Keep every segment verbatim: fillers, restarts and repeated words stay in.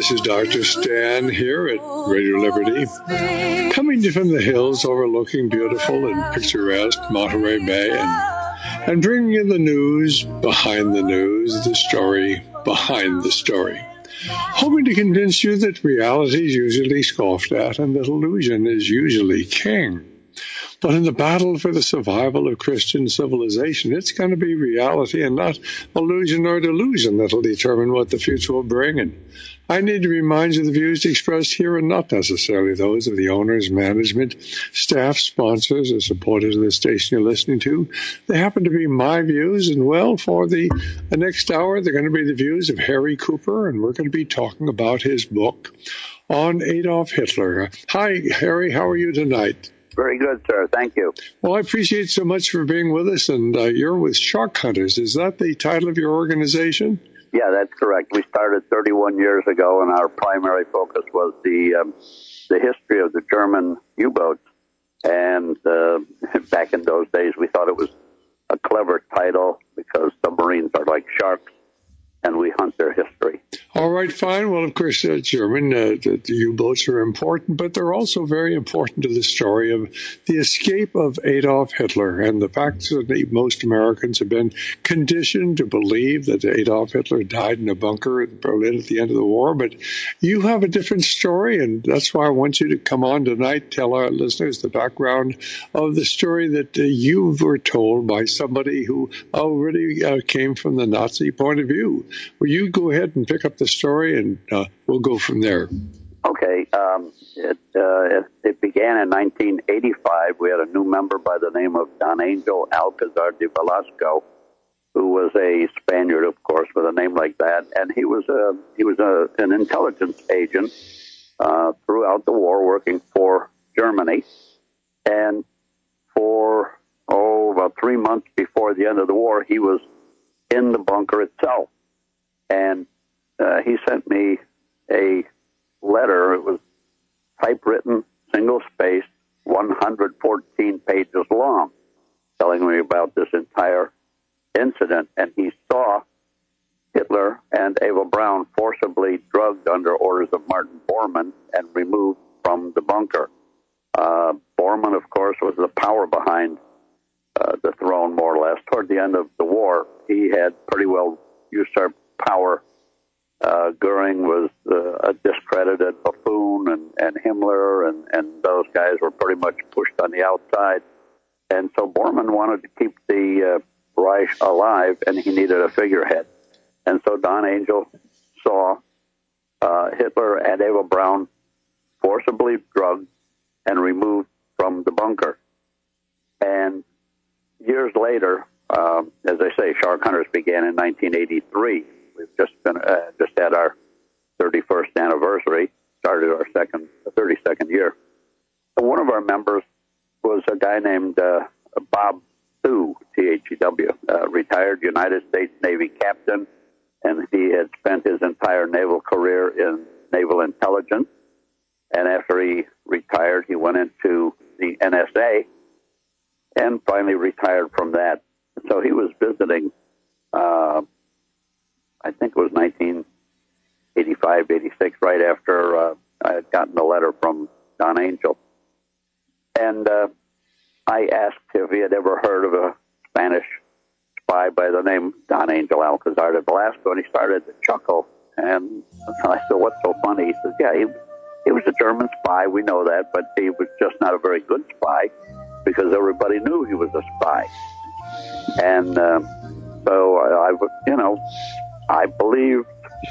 this is Doctor Stan here at Radio Liberty, coming to you from the hills overlooking beautiful and picturesque Monterey Bay, and, and bringing you the news behind the news, the story behind the story. Hoping to convince you that reality is usually scoffed at and that illusion is usually king. But in the battle for the survival of Christian civilization, it's going to be reality and not illusion or delusion that'll determine what the future will bring. And I need to remind you the views expressed here are not necessarily those of the owners, management, staff, sponsors, or supporters of the station you're listening to. They happen to be my views, and well, for the, the next hour, they're going to be the views of Harry Cooper, and we're going to be talking about his book on Adolf Hitler. Hi, Harry, how are you tonight? Very good, sir. Thank you. Well, I appreciate so much for being with us, and uh, you're with Shark Hunters. Is that the title of your organization? Yeah, that's correct. We started thirty-one years ago, and our primary focus was the um, the history of the German U-boats. And uh, back in those days, we thought it was a clever title because submarines are like sharks, and we hunt their history. All right, fine. Well, of course, uh, German, uh, the, the U-boats are important, but they're also very important to the story of the escape of Adolf Hitler and the fact that most Americans have been conditioned to believe that Adolf Hitler died in a bunker in Berlin at the end of the war. But you have a different story, and that's why I want you to come on tonight, tell our listeners the background of the story that uh, you were told by somebody who already uh, came from the Nazi point of view. Will you go ahead and pick up the story, and uh, we'll go from there. Okay. Um, it, uh, it, it began in nineteen eighty-five. We had a new member by the name of Don Angel Alcazar de Velasco, who was a Spaniard, of course, with a name like that, and he was a he was a, an intelligence agent uh, throughout the war, working for Germany, and for oh about three months before the end of the war, he was in the bunker itself. And uh, he sent me a letter. It was typewritten, single-spaced, one hundred fourteen pages long, telling me about this entire incident. And he saw Hitler and Eva Braun forcibly drugged under orders of Martin Bormann and removed from the bunker. Uh, Bormann, of course, was the power behind uh, the throne, more or less. Toward the end of the war, he had pretty well usurped power. Uh, Goering was uh, a discredited buffoon, and, and Himmler and, and those guys were pretty much pushed on the outside. And so Bormann wanted to keep the uh, Reich alive, and he needed a figurehead. And so Don Angel saw uh, Hitler and Eva Braun forcibly drugged and removed from the bunker. And years later, um, as I say, Shark Hunters began in nineteen eighty-three. We've just been uh, just had our thirty-first anniversary, started our second, thirty-second year. And one of our members was a guy named uh, Bob Thew, T H E W, uh, retired United States Navy captain, and he had spent his entire naval career in naval intelligence. And after he retired, he went into the N S A and finally retired from that. So he was visiting, uh, I think it was nineteen eighty-five, eighty-six, right after uh, I had gotten a letter from Don Angel. And uh, I asked if he had ever heard of a Spanish spy by the name Don Angel Alcazar de Velasco, and he started to chuckle. And I said, "What's so funny?" He says, "Yeah, he, he was a German spy, we know that, but he was just not a very good spy because everybody knew he was a spy." And uh, so I, I, you know, I believed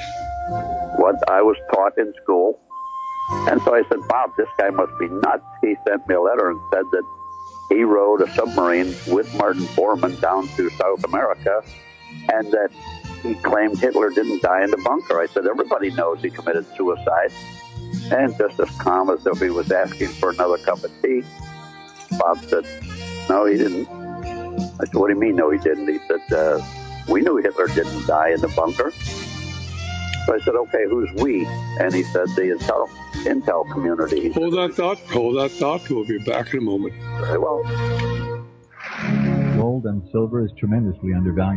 what I was taught in school. And so I said, "Bob, this guy must be nuts." He sent me a letter and said that he rode a submarine with Martin Bormann down to South America, and that he claimed Hitler didn't die in the bunker. I said, "Everybody knows he committed suicide." And just as calm as if he was asking for another cup of tea, Bob said, "No, he didn't." I said, "What do you mean, no, he didn't?" He said, uh, "We knew Hitler didn't die in the bunker." So I said, "Okay, who's we?" And he said, "The intel, intel community." Hold that thought. Hold that thought. We'll be back in a moment. Very well. Gold and silver is tremendously undervalued.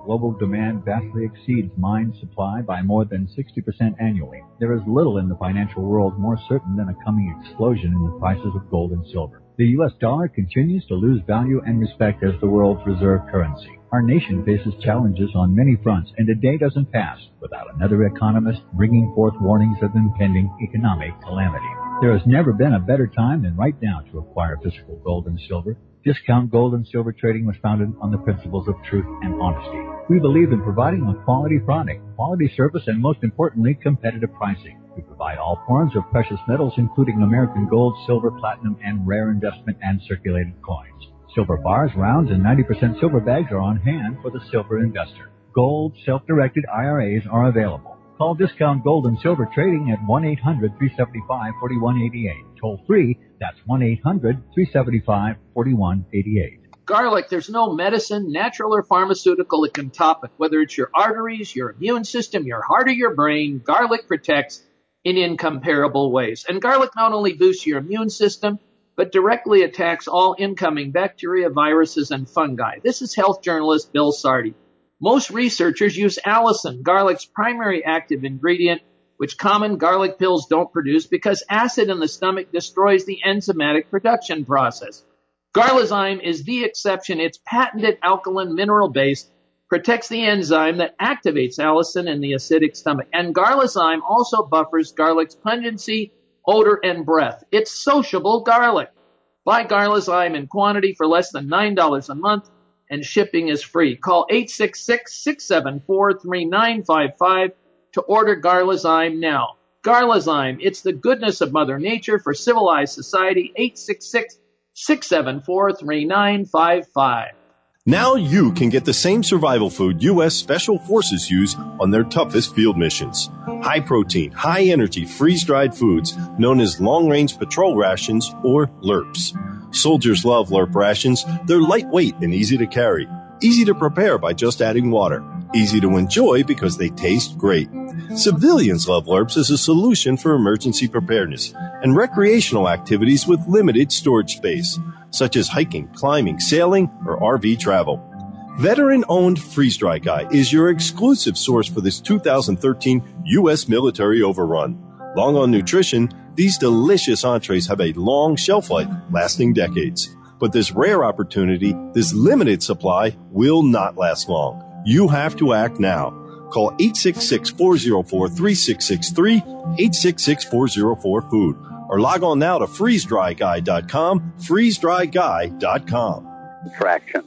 global demand vastly exceeds mine supply by more than sixty percent annually, there is little in the financial world more certain than a coming explosion in the prices of gold and silver. The U S dollar continues to lose value and respect as the world's reserve currency. Our nation faces challenges on many fronts, and a day doesn't pass without another economist bringing forth warnings of impending economic calamity. There has never been a better time than right now to acquire physical gold and silver. Discount Gold and Silver Trading was founded on the principles of truth and honesty. We believe in providing a quality product, quality service, and most importantly, competitive pricing. We provide all forms of precious metals, including American gold, silver, platinum, and rare investment and circulated coins. Silver bars, rounds, and ninety percent silver bags are on hand for the silver investor. Gold self-directed I R As are available. Call Discount Gold and Silver Trading at one eight hundred, three seven five, four one eight eight. Toll free, that's one eight hundred, three seven five, four one eight eight. Garlic, there's no medicine, natural or pharmaceutical, that can top it. Whether it's your arteries, your immune system, your heart, or your brain, garlic protects in incomparable ways. And garlic not only boosts your immune system, but directly attacks all incoming bacteria, viruses, and fungi. This is health journalist Bill Sardi. Most researchers use allicin, garlic's primary active ingredient, which common garlic pills don't produce because acid in the stomach destroys the enzymatic production process. Garlazyme is the exception. Its patented alkaline mineral base protects the enzyme that activates allicin in the acidic stomach. And Garlazyme also buffers garlic's pungency, odor, and breath. It's sociable garlic. Buy Garlazyme in quantity for less than nine dollars a month, and shipping is free. Call eight six six, six seven four, three nine five five to order Garlazyme now. Garlazyme, it's the goodness of Mother Nature for civilized society. eight six six, six seven four, three nine five five. Now you can get the same survival food U S Special Forces use on their toughest field missions. High-protein, high-energy, freeze-dried foods known as long-range patrol rations, or L R Ps. Soldiers love L R P rations. They're lightweight and easy to carry. Easy to prepare by just adding water. Easy to enjoy because they taste great. Civilians love L R Ps as a solution for emergency preparedness and recreational activities with limited storage space, such as hiking, climbing, sailing, or R V travel. Veteran-owned Freeze Dry Guy is your exclusive source for this two thousand thirteen U S military overrun. Long on nutrition, these delicious entrees have a long shelf life, lasting decades. But this rare opportunity, this limited supply, will not last long. You have to act now. Call eight six six, four zero four, three six six three, eight six six, four zero four, food, or log on now to freeze dry guy dot com, freeze dry guy dot com. Traction.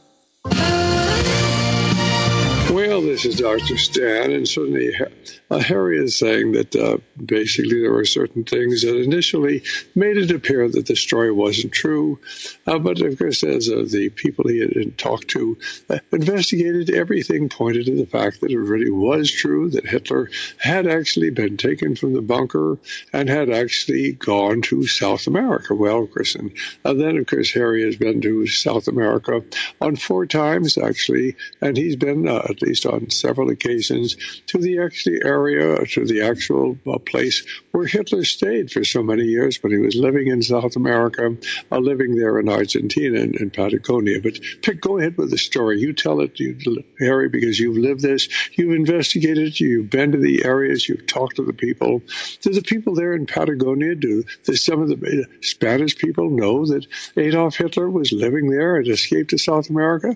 Well, this is Doctor Stan, and certainly uh, Harry is saying that uh, basically there were certain things that initially made it appear that the story wasn't true. Uh, but, of course, as uh, the people he had talked to uh, investigated, everything pointed to the fact that it really was true, that Hitler had actually been taken from the bunker and had actually gone to South America. Well, of course, and uh, then, of course, Harry has been to South America on four times, actually, and he's been uh, at least on several occasions, to the actually area, to the actual uh, place where Hitler stayed for so many years when he was living in South America, uh, living there in Argentina and in Patagonia. But Pick, go ahead with the story. You tell it, you, Harry, because you've lived this, you've investigated, you've been to the areas, you've talked to the people. Do the people there in Patagonia, do, do some of the Spanish people know that Adolf Hitler was living there and escaped to South America?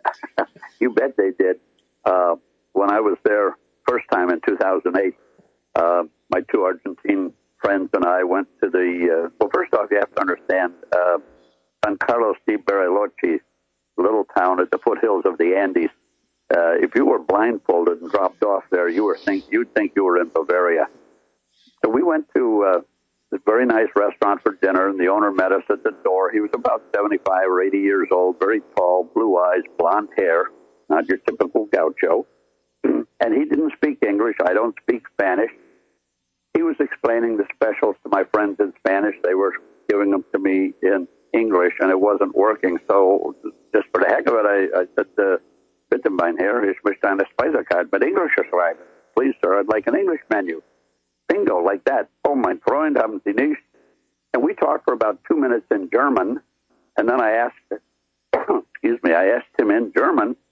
You bet they did. Uh, when I was there first time in two thousand eight, uh, my two Argentine friends and I went to the, uh, well, first off, you have to understand, uh, San Carlos de Bariloche, little town at the foothills of the Andes. Uh, if you were blindfolded and dropped off there, you were think you'd think you were in Bavaria. So we went to uh, this very nice restaurant for dinner, and the owner met us at the door. He was about seventy-five or eighty years old, very tall, blue eyes, blonde hair. Not your typical gaucho. And he didn't speak English. I don't speak Spanish. He was explaining the specials to my friends in Spanish. They were giving them to me in English, and it wasn't working. So just for the heck of it, I, I said, uh, bitte mein Herr, ich möchte eine Speisekarte, but English is right. Please, sir, I'd like an English menu. Bingo, like that. Oh, mein Freund, haben Sie nicht? And we talked for about two minutes in German, and then I asked, excuse me, I asked him in German,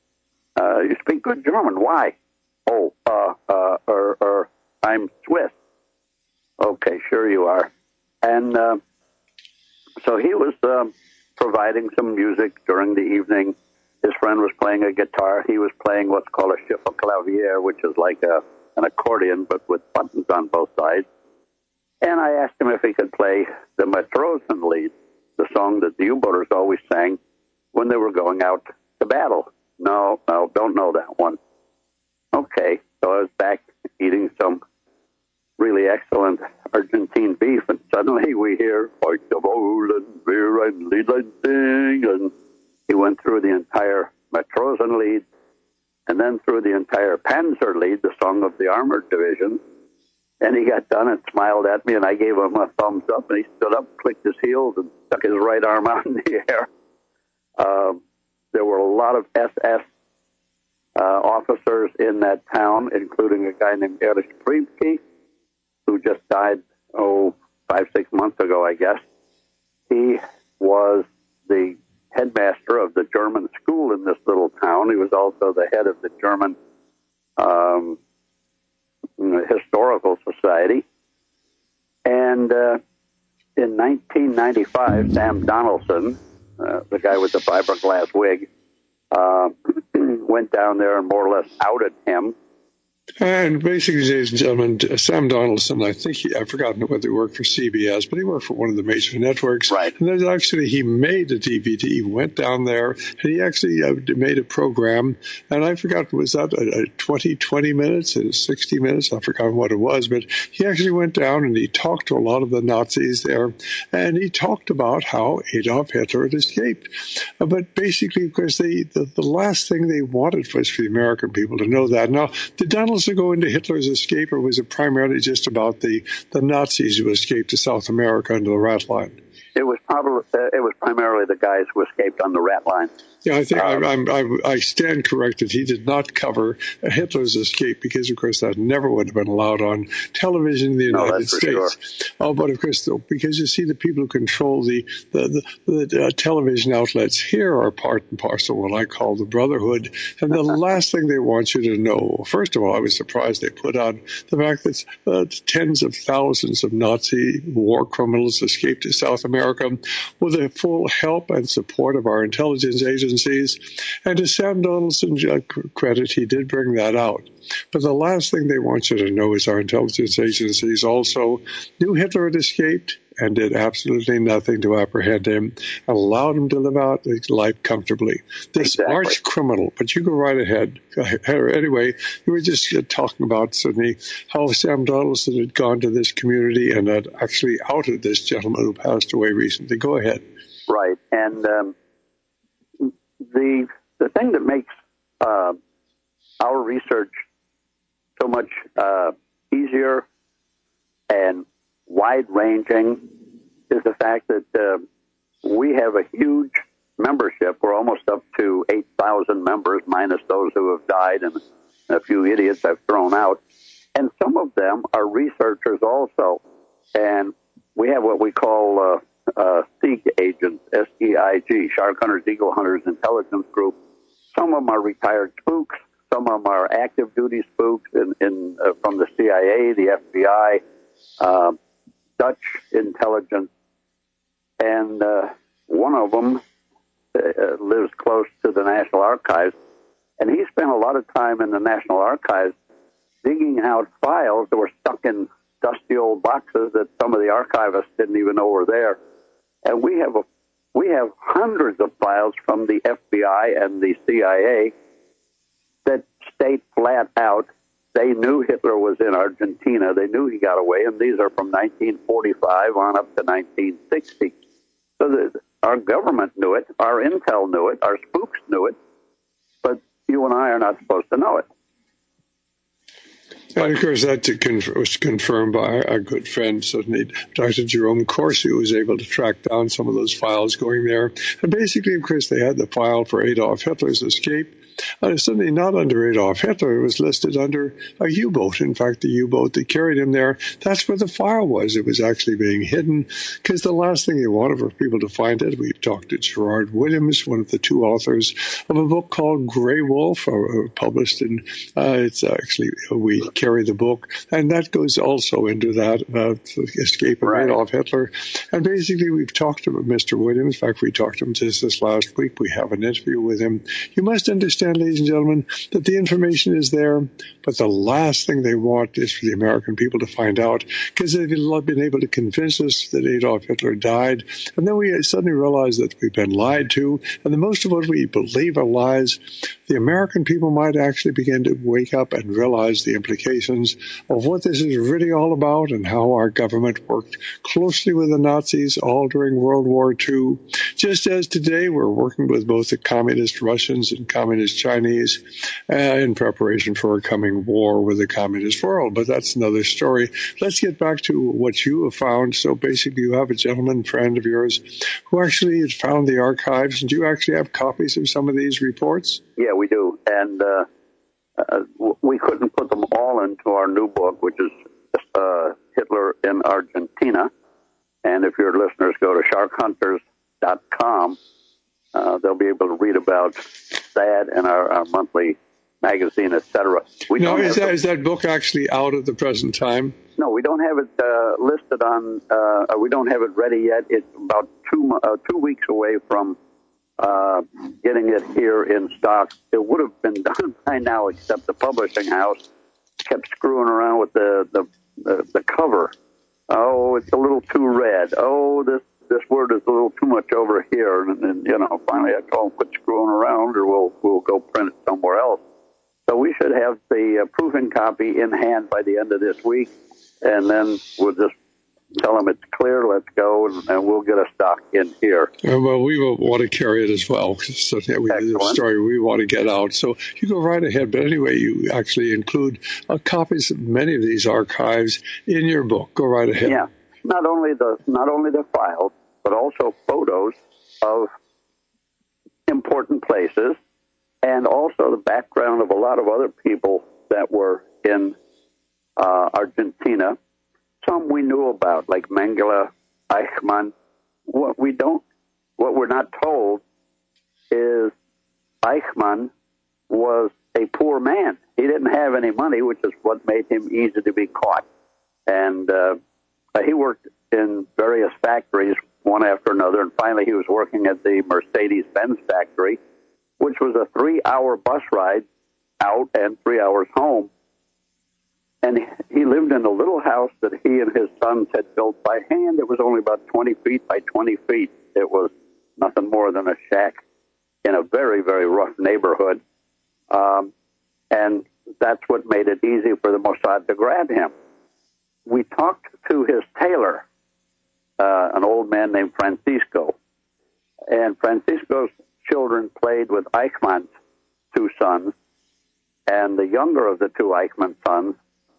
uh, you speak good German. Why? Oh, uh, uh, er, er, I'm Swiss. Okay, sure you are. And uh, so he was um, providing some music during the evening. His friend was playing a guitar. He was playing what's called a Schifferklavier, which is like a, an accordion, but with buttons on both sides. And I asked him if he could play the Matrosenlied, the song that the U-boaters always sang when they were going out to battle. No, no, don't know that one. Okay, so I was back eating some really excellent Argentine beef, and suddenly we hear, "Fight the bowl and beer and lead and sing," and he went through the entire Matrosenlied, and then through the entire Panzerlied, the song of the armored division. And he got done and smiled at me, and I gave him a thumbs up, and he stood up, clicked his heels, and stuck his right arm out in the air. Um, there were a lot of S S uh, officers in that town, including a guy named Erich Priebke, who just died, oh, five, six months ago, I guess. He was the headmaster of the German school in this little town. He was also the head of the German um Historical Society. And uh, in nineteen ninety-five, Sam Donaldson, uh, the guy with the fiberglass wig, uh, went down there and more or less outed him. And basically, ladies and gentlemen, Sam Donaldson, I think he, I've forgotten whether he worked for C B S, but he worked for one of the major networks. Right. And then actually, he made a D V D. He went down there, and he actually uh, made a program. And I forgot, was that a, a twenty, twenty minutes, a sixty minutes? I've forgotten what it was. But he actually went down and he talked to a lot of the Nazis there. And he talked about how Adolf Hitler had escaped. Uh, but basically, because they, the, the last thing they wanted was for the American people to know that. Now, did Donaldson go into Hitler's escape, or was it primarily just about the, the Nazis who escaped to South America under the Rat Line? It was probably uh, it was primarily the guys who escaped on the Rat Line. Yeah, I think um, I, I'm, I, I stand corrected. He did not cover Hitler's escape because, of course, that never would have been allowed on television in the United no, that's States. For sure. Oh, but of course, though, because you see, the people who control the the, the, the uh, television outlets here are part and parcel what I call the Brotherhood. And the last thing they want you to know, first of all, I was surprised they put on the fact that uh, tens of thousands of Nazi war criminals escaped to South America with the full help and support of our intelligence agencies. And to Sam Donaldson's credit, he did bring that out. But the last thing they want you to know is our intelligence agencies also knew Hitler had escaped and did absolutely nothing to apprehend him, and allowed him to live out his life comfortably. This exactly. arch criminal, but you go right ahead. Anyway, you were just talking about, Sidney, how Sam Donaldson had gone to this community and had actually outed this gentleman who passed away recently. Go ahead. Right. And um, the the thing that makes uh, our research so much uh, easier and wide-ranging is the fact that uh, we have a huge membership. We're almost up to eight thousand members, minus those who have died and a few idiots I've thrown out. And some of them are researchers also. And we have what we call uh, uh, SEIG agents, S E I G, Shark Hunters, Eagle Hunters Intelligence Group. Some of them are retired spooks. Some of them are active duty spooks in, in, uh, from the C I A, the F B I, uh, Dutch intelligence. And uh, one of them uh, lives close to the National Archives. And he spent a lot of time in the National Archives digging out files that were stuck in dusty old boxes that some of the archivists didn't even know were there. And we have a, we have hundreds of files from the F B I and the C I A that state flat out they knew Hitler was in Argentina. They knew he got away, and these are from nineteen forty-five on up to nineteen sixty. So the, our government knew it, our intel knew it, our spooks knew it, but you and I are not supposed to know it. And, of course, that was confirmed by our good friend, certainly, Doctor Jerome Corsi, who was able to track down some of those files going there. And basically, of course, they had the file for Adolf Hitler's escape. Uh, certainly not under Adolf Hitler. It was listed under a U-boat. In fact, the U-boat that carried him there, that's where the file was. It was actually being hidden because the last thing they wanted for people to find it. We've talked to Gerard Williams, one of the two authors of a book called Grey Wolf, uh, published in, uh, it's actually, we carry the book, and that goes also into that uh, escape of Right. Adolf Hitler. And basically, we've talked to Mister Williams. In fact, we talked to him just this last week. We have an interview with him. You must understand, ladies and gentlemen, that the information is there, but the last thing they want is for the American people to find out, because they've been able to convince us that Adolf Hitler died, and then we suddenly realize that we've been lied to, and the most of what we believe are lies. The American people might actually begin to wake up and realize the implications of what this is really all about and how our government worked closely with the Nazis all during World War Two. Just as today we're working with both the communist Russians and communist Chinese uh, in preparation for a coming war with the communist world. But that's another story. Let's get back to what you have found. So basically you have a gentleman friend of yours who actually has found the archives, and do you actually have copies of some of these reports? Yeah, we do. And uh, uh, we couldn't put them all into our new book, which is uh, Hitler in Argentina. And if your listeners go to shark hunters dot com, uh, they'll be able to read about that and our, our monthly magazine, et cetera. We No, don't is have that, the- is that book actually out at the present time? No, we don't have it uh, listed on. Uh, we don't have it ready yet. It's about two mo- uh, two weeks away from uh, getting it here in stock. It would have been done by now, except the publishing house kept screwing around with the the, the, the cover. Oh, it's a little too red. Oh, this this word is a little too much over here. And then, you know, finally I told them, quit screwing around, or we'll we'll go print it somewhere else. So we should have the uh, proofing copy in hand by the end of this week, and then we'll just tell them it's clear, let's go, and, and we'll get a stock in here. Uh, well, we will want to carry it as well. So yeah, we, the Excellent. story we want to get out. So you go right ahead. But anyway, you actually include uh, copies of many of these archives in your book. Go right ahead. Yeah, not only the not only the files, but also photos of important places, and also the background of a lot of other people that were in uh, Argentina. Some we knew about, like Mengele, Eichmann. What we don't, what we're not told, is Eichmann was a poor man. He didn't have any money, which is what made him easy to be caught. And uh, he worked in various factories, one after another, and finally he was working at the Mercedes-Benz factory, which was a three-hour bus ride out and three hours home. And he lived in a little house that he and his sons had built by hand. It was only about twenty feet by twenty feet. It was nothing more than a shack in a very, very rough neighborhood. Um, and that's what made it easy for the Mossad to grab him. We talked to his tailor, uh, an old man named Francisco. And Francisco's children played with Eichmann's two sons. And the younger of the two Eichmann sons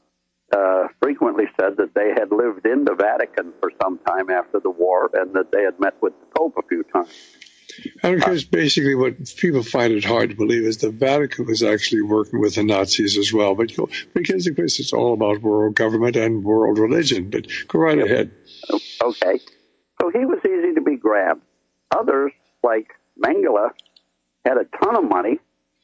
Uh, frequently said that they had lived in the Vatican for some time after the war, and that they had met with the Pope a few times. And because basically what people find it hard to believe is the Vatican was actually working with the Nazis as well. But you know, because of course it's all about world government and world religion. But go right ahead. Okay. So he was easy to be grabbed. Others, like Mengele, had a ton of money,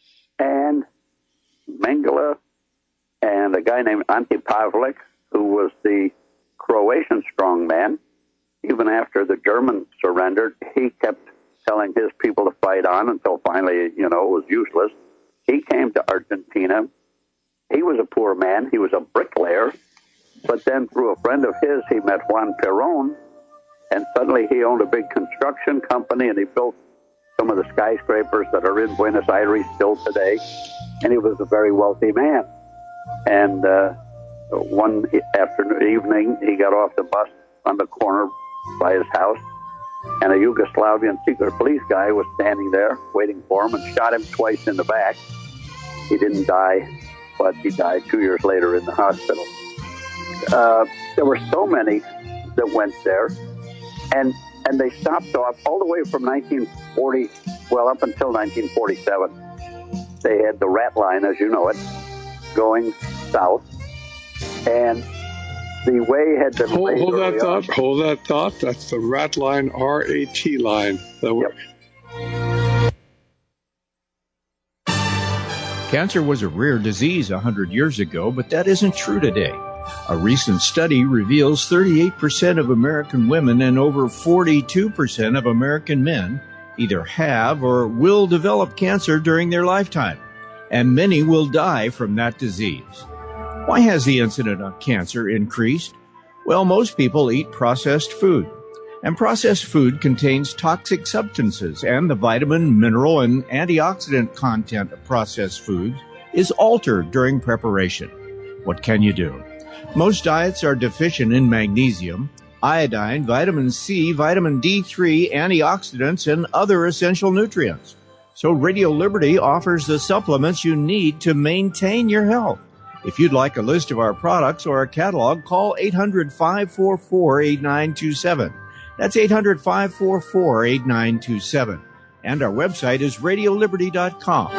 and Mengele and a guy named Ante Pavlik, who was the Croatian strongman, even after the Germans surrendered, he kept telling his people to fight on until finally, you know, it was useless. He came to Argentina. He was a poor man. He was a bricklayer. But then through a friend of his, he met Juan Perón, and suddenly he owned a big construction company, and he built some of the skyscrapers that are in Buenos Aires still today, and he was a very wealthy man. And uh, one afternoon, evening, he got off the bus on the corner by his house, and a Yugoslavian secret police guy was standing there waiting for him and shot him twice in the back. He didn't die, but he died two years later in the hospital. Uh, there were so many that went there, and and they stopped off all the way from nineteen forty, well, up until nineteen forty-seven. they had the rat line, as you know it, going south. And the way had been hold, laid hold that early thought. on. Hold that thought. That's the rat line, R A T line. The, Yep. Cancer was a rare disease one hundred years ago, but that isn't true today. A recent study reveals thirty-eight percent of American women and over forty-two percent of American men either have or will develop cancer during their lifetime, and many will die from that disease. Why has the incidence of cancer increased? Well, most people eat processed food, and processed food contains toxic substances, and the vitamin, mineral, and antioxidant content of processed foods is altered during preparation. What can you do? Most diets are deficient in magnesium, iodine, vitamin C, vitamin D three, antioxidants, and other essential nutrients. So Radio Liberty offers the supplements you need to maintain your health. If you'd like a list of our products or a catalog, call eight hundred, five four four, eight nine two seven. That's eight hundred, five four four, eight nine two seven. And our website is radio liberty dot com.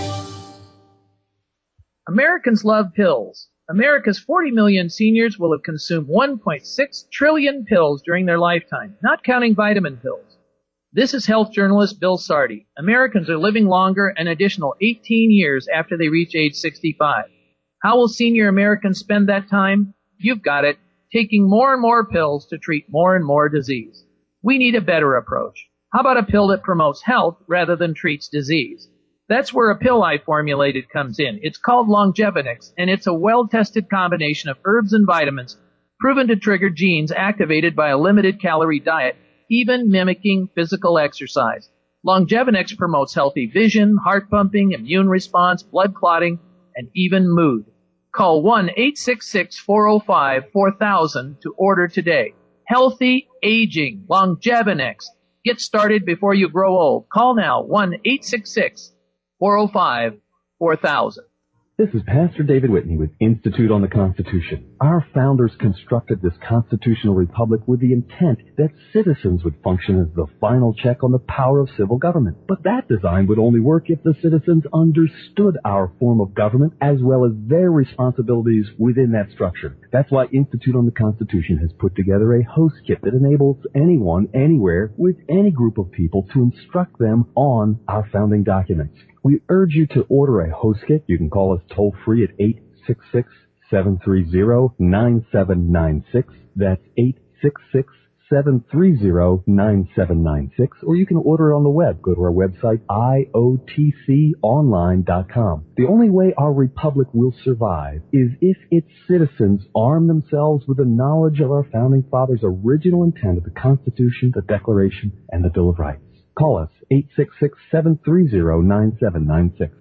Americans love pills. America's forty million seniors will have consumed one point six trillion pills during their lifetime, not counting vitamin pills. This is health journalist Bill Sardi. Americans are living longer an additional eighteen years after they reach age sixty-five. How will senior Americans spend that time? You've got it, taking more and more pills to treat more and more disease. We need a better approach. How about a pill that promotes health rather than treats disease? That's where a pill I formulated comes in. It's called Longevinix, and it's a well-tested combination of herbs and vitamins proven to trigger genes activated by a limited-calorie diet, even mimicking physical exercise. Longevinix promotes healthy vision, heart pumping, immune response, blood clotting, and even mood. Call one eight six six, four oh five, four thousand to order today. Healthy aging, Longevinix. Get started before you grow old. Call now, one eight six six, four oh five, four thousand. This is Pastor David Whitney with Institute on the Constitution. Our founders constructed this constitutional republic with the intent that citizens would function as the final check on the power of civil government. But that design would only work if the citizens understood our form of government as well as their responsibilities within that structure. That's why Institute on the Constitution has put together a host kit that enables anyone, anywhere, with any group of people to instruct them on our founding documents. We urge you to order a host kit. You can call us toll-free at eight six six, seven three zero, nine seven nine six. That's eight six six, seven three zero, nine seven nine six. Or you can order it on the web. Go to our website, I O T C online dot com. The only way our republic will survive is if its citizens arm themselves with the knowledge of our founding fathers' original intent of the Constitution, the Declaration, and the Bill of Rights. Call us, eight six six, seven three zero, nine seven nine six.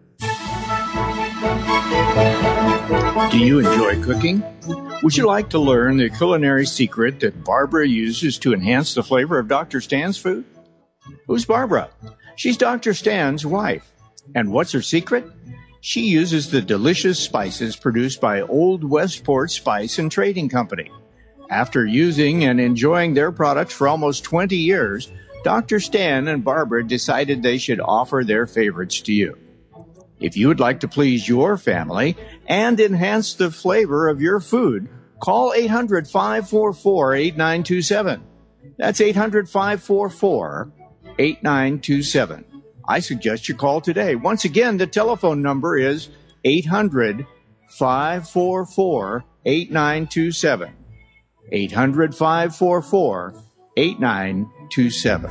Do you enjoy cooking? Would you like to learn the culinary secret that Barbara uses to enhance the flavor of Doctor Stan's food? Who's Barbara? She's Doctor Stan's wife. And what's her secret? She uses the delicious spices produced by Old Westport Spice and Trading Company. After using and enjoying their products for almost twenty years, Doctor Stan and Barbara decided they should offer their favorites to you. If you would like to please your family and enhance the flavor of your food, call eight hundred, five four four, eight nine two seven. That's eight hundred, five four four, eight nine two seven. I suggest you call today. Once again, the telephone number is eight hundred, five four four, eight nine two seven. eight hundred, five four four, eight nine two seven.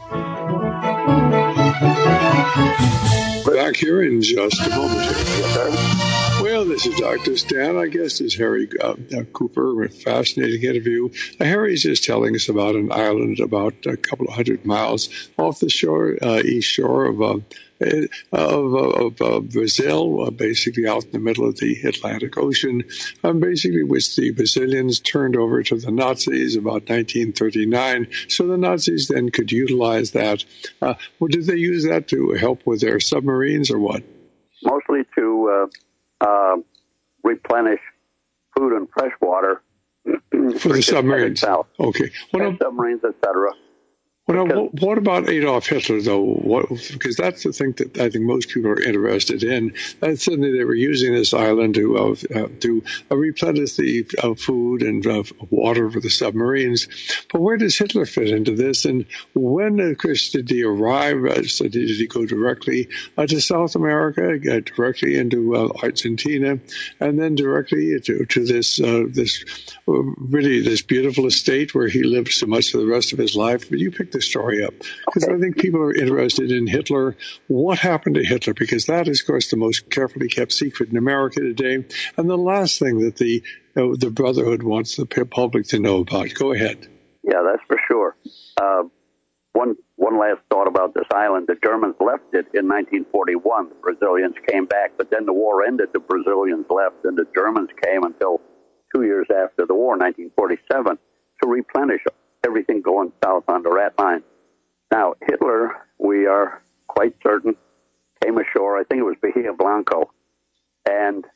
Back here in just a moment. Well, this is Doctor Stan. I guess this is Harry uh, uh, Cooper. A fascinating interview. Uh, Harry's just telling us about an island about a couple of hundred miles off the shore, uh, east shore of uh, of, of uh, Brazil, uh, basically out in the middle of the Atlantic Ocean, um, basically which the Brazilians turned over to the Nazis about nineteen thirty-nine. So the Nazis then could utilize that. Uh, well, did they use that to help with their submarines or what? Mostly to uh, uh, replenish food and fresh water. For the submarines. South. Okay. Well, and submarines, et cetera. Well, now, what, what about Adolf Hitler, though? What, because that's the thing that I think most people are interested in. And suddenly they were using this island to uh, uh, to uh, replenish the uh, food and uh, water for the submarines. But where does Hitler fit into this? And when, of course, did he arrive? Uh, so did he go directly uh, to South America, uh, directly into uh, Argentina, and then directly to, to this uh, this uh, really this beautiful estate where he lived so much of the rest of his life? But you picked the story up because okay. I think people are interested in Hitler. What happened to Hitler? Because that is, of course, the most carefully kept secret in America today, and the last thing that the uh, the Brotherhood wants the public to know about. Go ahead. Yeah, that's for sure. Uh, one one last thought about this island. The Germans left it in nineteen forty-one. The Brazilians came back, but then the war ended. The Brazilians left, and the Germans came until two years after the war, nineteen forty-seven, to replenish everything going south on the Rat Line. Now, Hitler, we are quite certain, came ashore, I think it was Bahia Blanco, and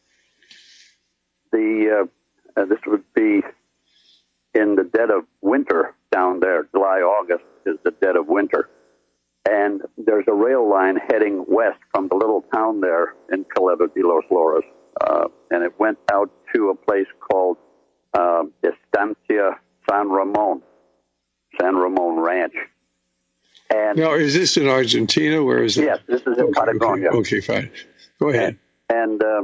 the uh, uh, this would be in the dead of winter down there. July, August is the dead of winter. And there's a rail line heading west from the little town there in Caleta de los Loros, uh, and it went out to a place called uh, Estancia San Ramon. San Ramon Ranch. And now, is this in Argentina? Where is it? Yes, this is in okay, Patagonia. Okay, okay, fine. Go ahead. And, and uh,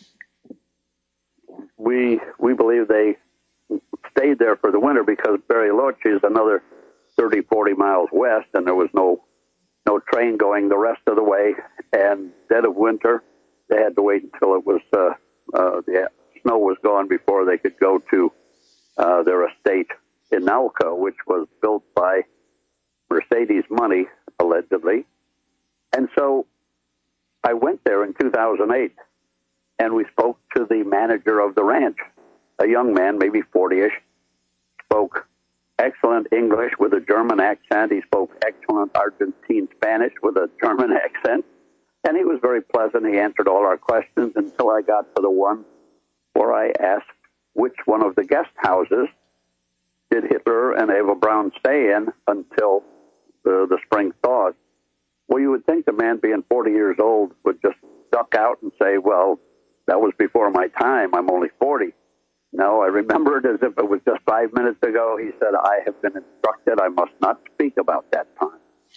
we we believe they stayed there for the winter because Bariloche is another thirty, forty miles west, and there was no no train going the rest of the way. And dead of winter, they had to wait until it was uh, uh, the snow was gone before they could go to uh, their estate in Nalco, which was built by Mercedes money, allegedly. And so I went there in two thousand eight, and we spoke to the manager of the ranch, a young man, maybe forty-ish, spoke excellent English with a German accent. He spoke excellent Argentine Spanish with a German accent, and he was very pleasant. He answered all our questions until I got to the one where I asked which one of the guest houses did Hitler and Eva Braun stay in until the, the spring thaws. Well, you would think the man being forty years old would just duck out and say, well, that was before my time. I'm only forty. No, I remember it as if it was just five minutes ago. He said, I have been instructed I must not speak about that time.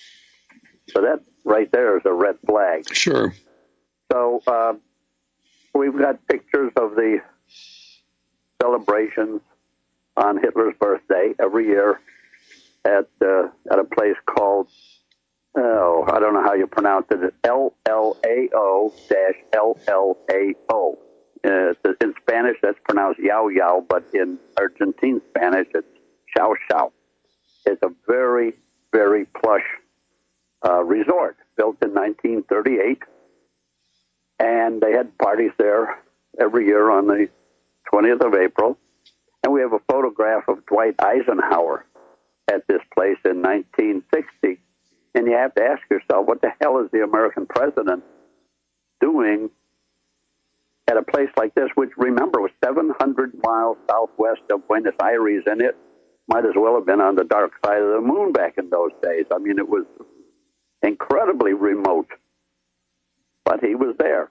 So that right there is a red flag. Sure. So uh, we've got pictures of the celebrations on Hitler's birthday every year at uh, at a place called, oh, I don't know how you pronounce it, L L A O dash L L A O. Uh, in Spanish, that's pronounced Yao Yao, but in Argentine Spanish, it's Xiao Xiao. It's a very, very plush uh, resort built in nineteen thirty-eight, and they had parties there every year on the twentieth of April. And we have a photograph of Dwight Eisenhower at this place in nineteen sixty. And you have to ask yourself, what the hell is the American president doing at a place like this, which, remember, was seven hundred miles southwest of Buenos Aires, and it might as well have been on the dark side of the moon back in those days. I mean, it was incredibly remote, but he was there.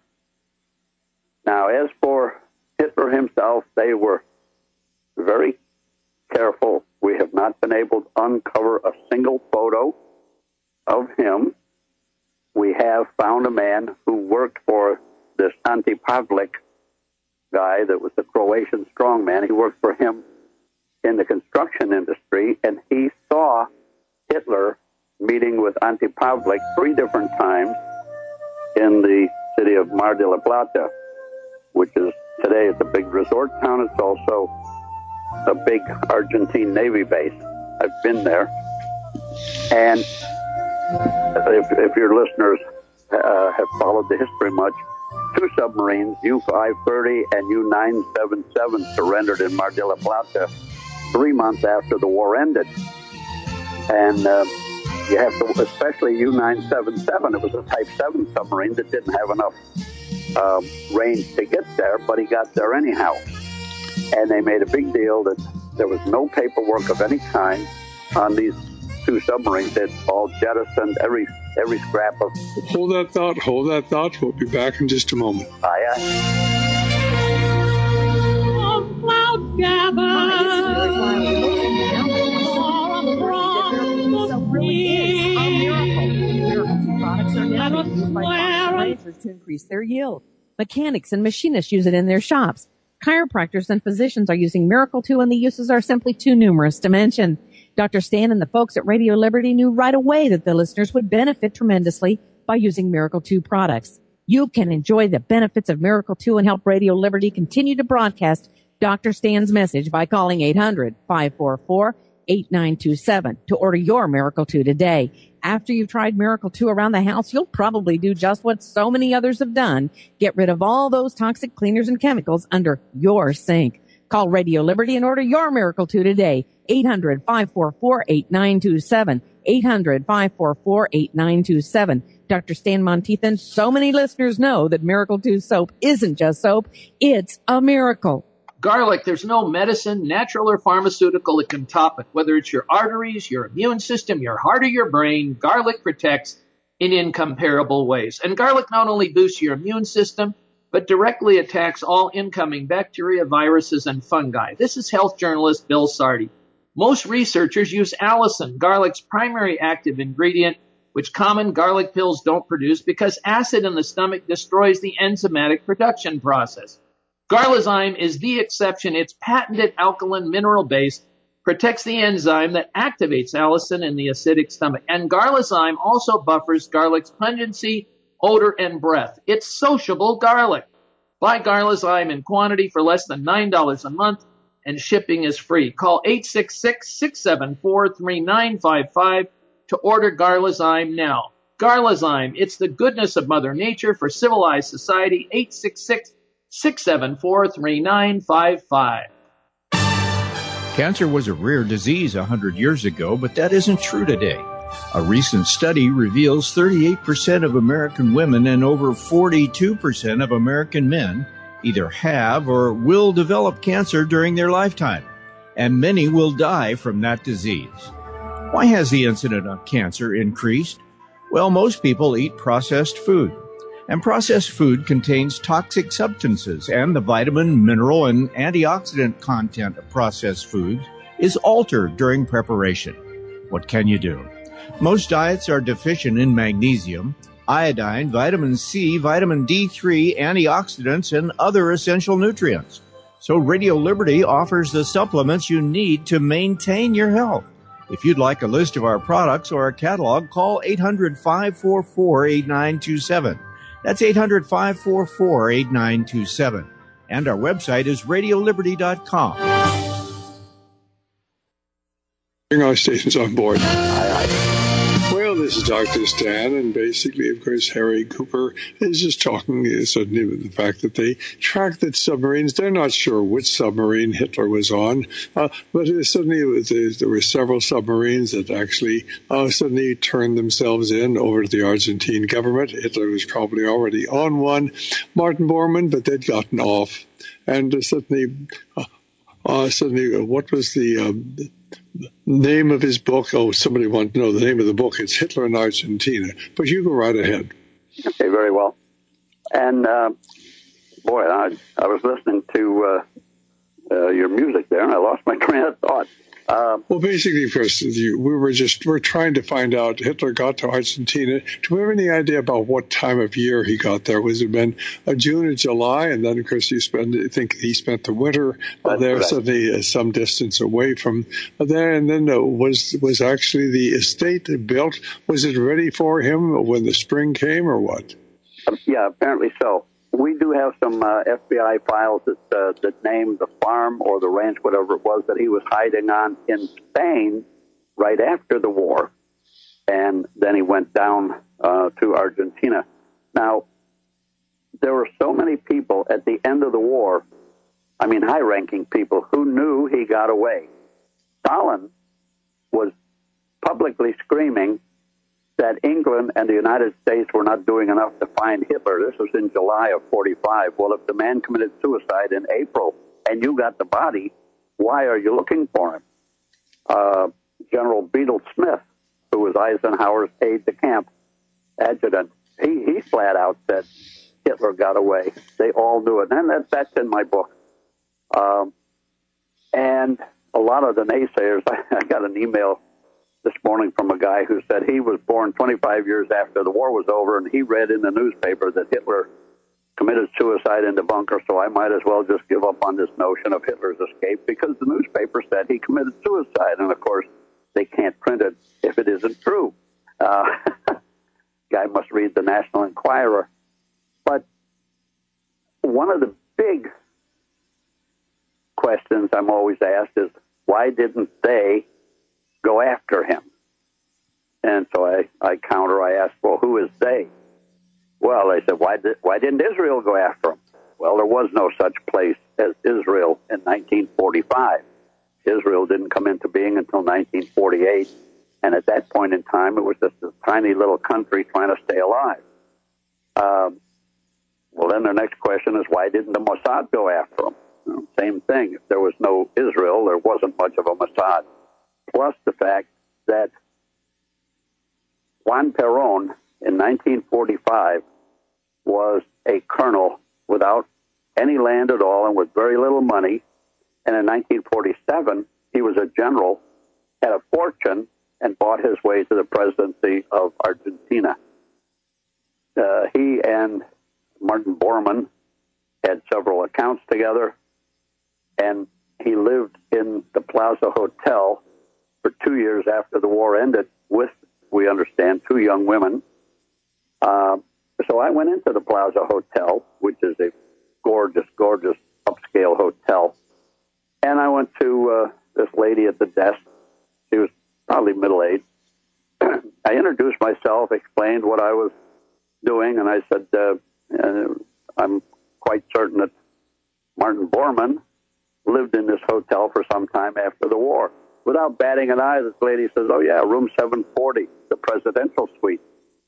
Now, as for Hitler himself, they were very careful. We have not been able to uncover a single photo of him. We have found a man who worked for this Ante Pavlik guy that was the Croatian strongman. He worked for him in the construction industry, and he saw Hitler meeting with Ante Pavlik three different times in the city of Mar de la Plata, which is today it's a big resort town. It's also a big Argentine Navy base. I've been there. And if, if your listeners uh, have followed the history much, two submarines, U five thirty and U nine seventy-seven, surrendered in Mar de la Plata three months after the war ended. And uh, you have to, especially U nine seventy-seven, it was a Type seven submarine that didn't have enough uh, range to get there, but he got there anyhow. And they made a big deal that there was no paperwork of any kind on these two submarines, they'd all jettisoned every every scrap of. Hold that thought. Hold that thought. We'll be back in just a moment. Aye, aye. To increase their yield. Mechanics and machinists use it in their shops. Chiropractors and physicians are using Miracle two, and the uses are simply too numerous to mention. Doctor Stan and the folks at Radio Liberty knew right away that the listeners would benefit tremendously by using Miracle two products. You can enjoy the benefits of Miracle two and help Radio Liberty continue to broadcast Doctor Stan's message by calling eight hundred, five four four, eight nine two seven to order your Miracle two today. After you've tried Miracle two around the house, you'll probably do just what so many others have done. Get rid of all those toxic cleaners and chemicals under your sink. Call Radio Liberty and order your Miracle two today. eight hundred, five four four, eight nine two seven. eight hundred, five four four, eight nine two seven. Doctor Stan Monteith, so many listeners know that Miracle two soap isn't just soap. It's a miracle. Garlic, there's no medicine, natural or pharmaceutical that can top it. Whether it's your arteries, your immune system, your heart, or your brain, garlic protects in incomparable ways. And garlic not only boosts your immune system, but directly attacks all incoming bacteria, viruses, and fungi. This is health journalist Bill Sardi. Most researchers use allicin, garlic's primary active ingredient, which common garlic pills don't produce because acid in the stomach destroys the enzymatic production process. Garlazyme is the exception. Its patented alkaline mineral base protects the enzyme that activates allicin in the acidic stomach. And Garlazyme also buffers garlic's pungency, odor, and breath. It's sociable garlic. Buy Garlazyme in quantity for less than nine dollars a month, and shipping is free. Call eight six six, six seven four, three nine five five to order Garlazyme now. Garlazyme, it's the goodness of Mother Nature for civilized society. eight six six, six seven four, three nine five five. Cancer was a rare disease one hundred years ago, but that isn't true today. A recent study reveals thirty-eight percent of American women and over forty-two percent of American men either have or will develop cancer during their lifetime, and many will die from that disease. Why has the incidence of cancer increased? Well, most people eat processed food. And processed food contains toxic substances, and the vitamin, mineral, and antioxidant content of processed foods is altered during preparation. What can you do? Most diets are deficient in magnesium, iodine, vitamin C, vitamin D three, antioxidants, and other essential nutrients. So Radio Liberty offers the supplements you need to maintain your health. If you'd like a list of our products or a catalog, call eight hundred, five four four, eight nine two seven. That's eight hundred, five four four, eight nine two seven. And our website is radio liberty dot com. Bring our stations on board. Well, this is Doctor Stan, and basically, of course, Harry Cooper is just talking uh, suddenly about the fact that they tracked that submarines. They're not sure which submarine Hitler was on, uh, but uh, suddenly it was, uh, there were several submarines that actually uh, suddenly turned themselves in over to the Argentine government. Hitler was probably already on one, Martin Bormann, but they'd gotten off. And uh, suddenly, uh, uh, suddenly, uh, what was the... Um, name of his book? Oh, somebody wants to know the name of the book. It's Hitler in Argentina. But you go right ahead. Okay, very well. And, uh, boy, I, I was listening to uh, uh, your music there, and I lost my train of thought. Uh, well, basically, first, we were just we're trying to find out. Hitler got to Argentina. Do we have any idea about what time of year he got there? Was it been uh, June or July? And then, of course, you spend. I think he spent the winter uh, there, right. Suddenly uh, some distance away from uh, there. And then uh, was was actually the estate built? Was it ready for him when the spring came, or what? Uh, yeah, apparently so. We do have some uh, F B I files that uh, that name the farm or the ranch, whatever it was, that he was hiding on in Spain right after the war. And then he went down uh, to Argentina. Now, there were so many people at the end of the war, I mean high-ranking people, who knew he got away. Stalin was publicly screaming that England and the United States were not doing enough to find Hitler. This was in July of forty-five. Well, if the man committed suicide in April and you got the body, why are you looking for him? Uh, General Beadle Smith who was Eisenhower's aide-de-camp adjutant, he, he flat out said Hitler got away. They all knew it. And that, that's in my book. Um, and a lot of the naysayers, I, I got an email this morning from a guy who said he was born twenty-five years after the war was over, and he read in the newspaper that Hitler committed suicide in the bunker, so I might as well just give up on this notion of Hitler's escape because the newspaper said he committed suicide. And, of course, they can't print it if it isn't true. Uh, guy must read the National Enquirer. But one of the big questions I'm always asked is, why didn't they go after him? And so I, I counter, I asked, well, who is they? Well, they said, why, did, why didn't Israel go after him? Well, there was no such place as Israel in nineteen forty-five. Israel didn't come into being until nineteen forty-eight, and at that point in time, it was just a tiny little country trying to stay alive. Um, well, then the next question is, why didn't the Mossad go after him? Well, same thing. If there was no Israel, there wasn't much of a Mossad. Plus the fact that Juan Perón in nineteen forty-five was a colonel without any land at all and with very little money. And in nineteen forty-seven, he was a general, had a fortune, and bought his way to the presidency of Argentina. Uh, he and Martin Bormann had several accounts together, and he lived in the Plaza Hotel for two years after the war ended with, we understand, two young women. Uh, so I went into the Plaza Hotel, which is a gorgeous, gorgeous upscale hotel, and I went to uh, this lady at the desk. She was probably middle-aged. I introduced myself, explained what I was doing, and I said, uh, uh, I'm quite certain that Martin Bormann lived in this hotel for some time after the war. Without batting an eye, this lady says, oh, yeah, room seven forty, the presidential suite.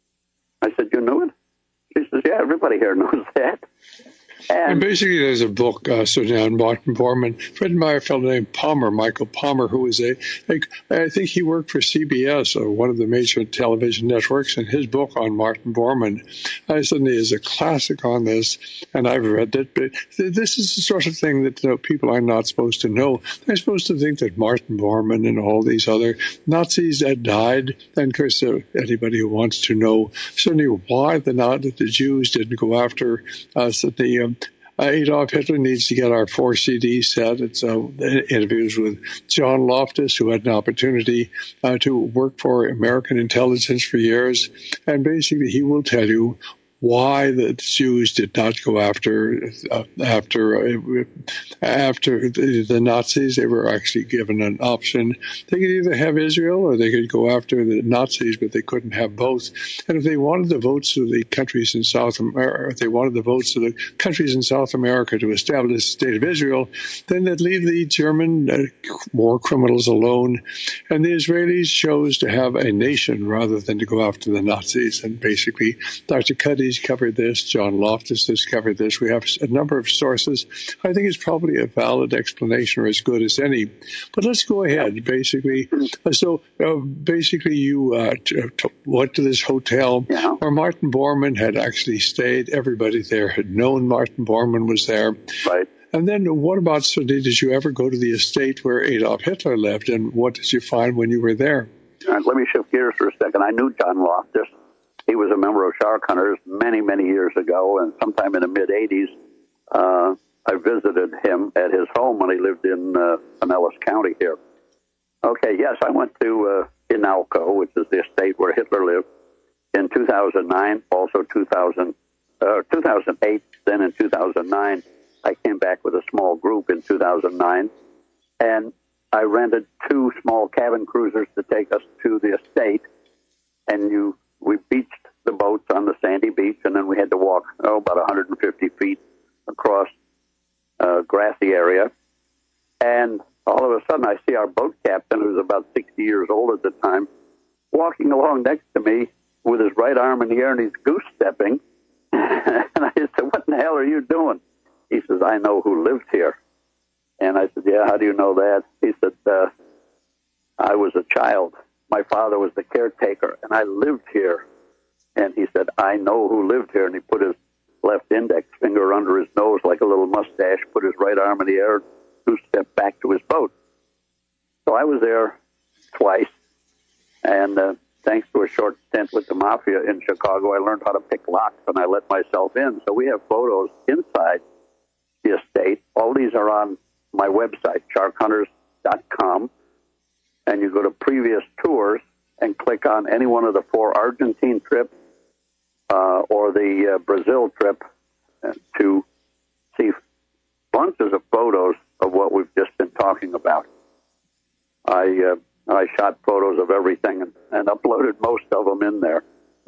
I said, you knew it? She says, yeah, everybody here knows that. And, and basically, there's a book, uh, so now Martin Bormann, written by a fellow named Palmer, Michael Palmer, who was a, a, I think he worked for C B S, or one of the major television networks, and his book on Martin Bormann, I suddenly is a classic on this, and I've read it, but this is the sort of thing that you know, people are not supposed to know. They're supposed to think that Martin Bormann and all these other Nazis had died, and of course, uh, anybody who wants to know certainly why the, not, the Jews didn't go after us at the um, Uh, Adolf Hitler needs to get our four C D set. It's uh, interviews with John Loftus, who had an opportunity uh, to work for American intelligence for years. And basically, he will tell you why the Jews did not go after uh, after uh, after the, the Nazis. They were actually given an option. They could either have Israel or they could go after the Nazis, but they couldn't have both. And if they wanted the votes of the countries in South America, if they wanted the votes of the countries in South America to establish the state of Israel, then they'd leave the German uh, war criminals alone. And the Israelis chose to have a nation rather than to go after the Nazis. And basically, Doctor Cuddy's covered this. John Loftus has covered this. We have a number of sources. I think it's probably a valid explanation, or as good as any. But let's go ahead. Basically, so uh, basically, you uh, t- t- went to this hotel yeah. where Martin Bormann had actually stayed. Everybody there had known Martin Bormann was there. Right. And then, what about? So, did you ever go to the estate where Adolf Hitler lived, and what did you find when you were there? All right, let me shift gears for a second. I knew John Loftus. He was a member of Shark Hunters many, many years ago, and sometime in the mid-eighties, uh, I visited him at his home when he lived in uh, Pinellas County here. Okay, yes, I went to uh, Inalco, which is the estate where Hitler lived, in two thousand nine, also two thousand, uh, two thousand eight, then in two thousand nine. I came back with a small group in two thousand nine, and I rented two small cabin cruisers to take us to the estate, and you... we beached the boats on the sandy beach, and then we had to walk, oh, about one hundred fifty feet across a grassy area. And all of a sudden, I see our boat captain, who was about sixty years old at the time, walking along next to me with his right arm in the air, and he's goose-stepping. And I said, what in the hell are you doing? He says, I know who lived here. And I said, yeah, how do you know that? He said, uh, I was a child my father was the caretaker, and I lived here. And he said, I know who lived here. And he put his left index finger under his nose like a little mustache, put his right arm in the air, two-step back to his boat. So I was there twice, and uh, thanks to a short stint with the Mafia in Chicago, I learned how to pick locks, and I let myself in. So we have photos inside the estate. All these are on my website, shark hunters dot com, and you go to previous tours and click on any one of the four Argentine trips uh, or the uh, Brazil trip uh, to see bunches of photos of what we've just been talking about. I uh, I shot photos of everything and, and uploaded most of them in there.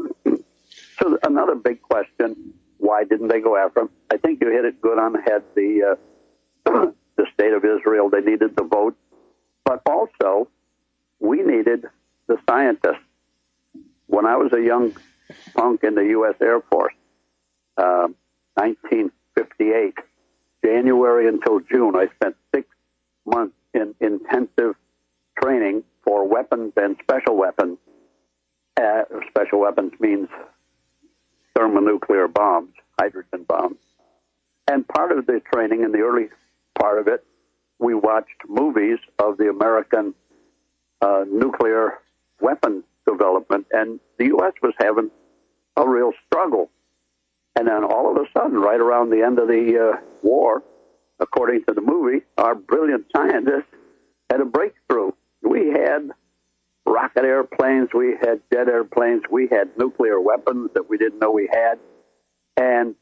So another big question, why didn't they go after them? I think you hit it good on the head. The, uh, the state of Israel, they needed the vote. But also, we needed the scientists. When I was a young punk in the U S Air Force, uh, nineteen fifty-eight, January until June, I spent six months in intensive training for weapons and special weapons. Uh, special weapons means thermonuclear bombs, hydrogen bombs. And part of the training, in the early part of it, we watched movies of the American uh, nuclear weapon development, and the U S was having a real struggle. And then all of a sudden, right around the end of the uh, war, according to the movie, our brilliant scientists had a breakthrough. We had rocket airplanes, we had jet airplanes, we had nuclear weapons that we didn't know we had. And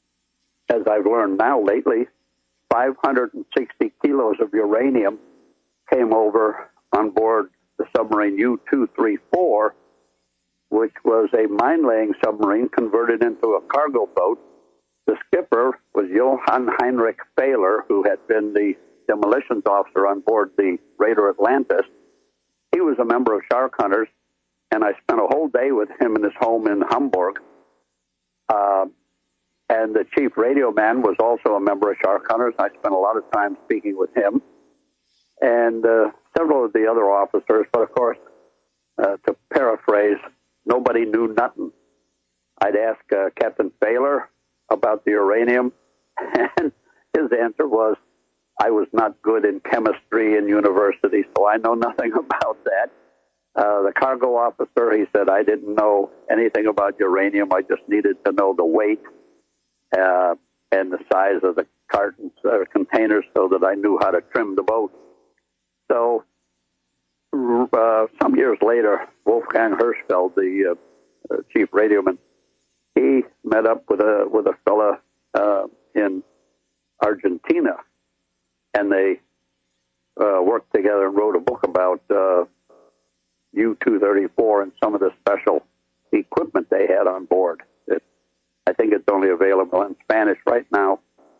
as I've learned now lately, five hundred sixty kilos of uranium came over on board the submarine U two thirty-four, which was a mine-laying submarine converted into a cargo boat. The skipper was Johann Heinrich Fehler, who had been the demolitions officer on board the Raider Atlantis. He was a member of Shark Hunters, and I spent a whole day with him in his home in Hamburg. Uh, and the chief radio man was also a member of Shark Hunters. I spent a lot of time speaking with him. And uh, several of the other officers, but of course, uh, to paraphrase, nobody knew nothing. I'd ask uh, Captain Fehler about the uranium, and his answer was, I was not good in chemistry in university, so I know nothing about that. Uh, the cargo officer, he said, I didn't know anything about uranium. I just needed to know the weight uh, and the size of the cartons or uh, containers so that I knew how to trim the boat. So uh, some years later, Wolfgang Hirschfeld, the uh, uh, chief radioman, he met up with a with a fella uh, in Argentina, and they uh, worked together and wrote a book about uh, U two thirty-four and some of the special equipment they had on board. It, I think it's only available in Spanish right now.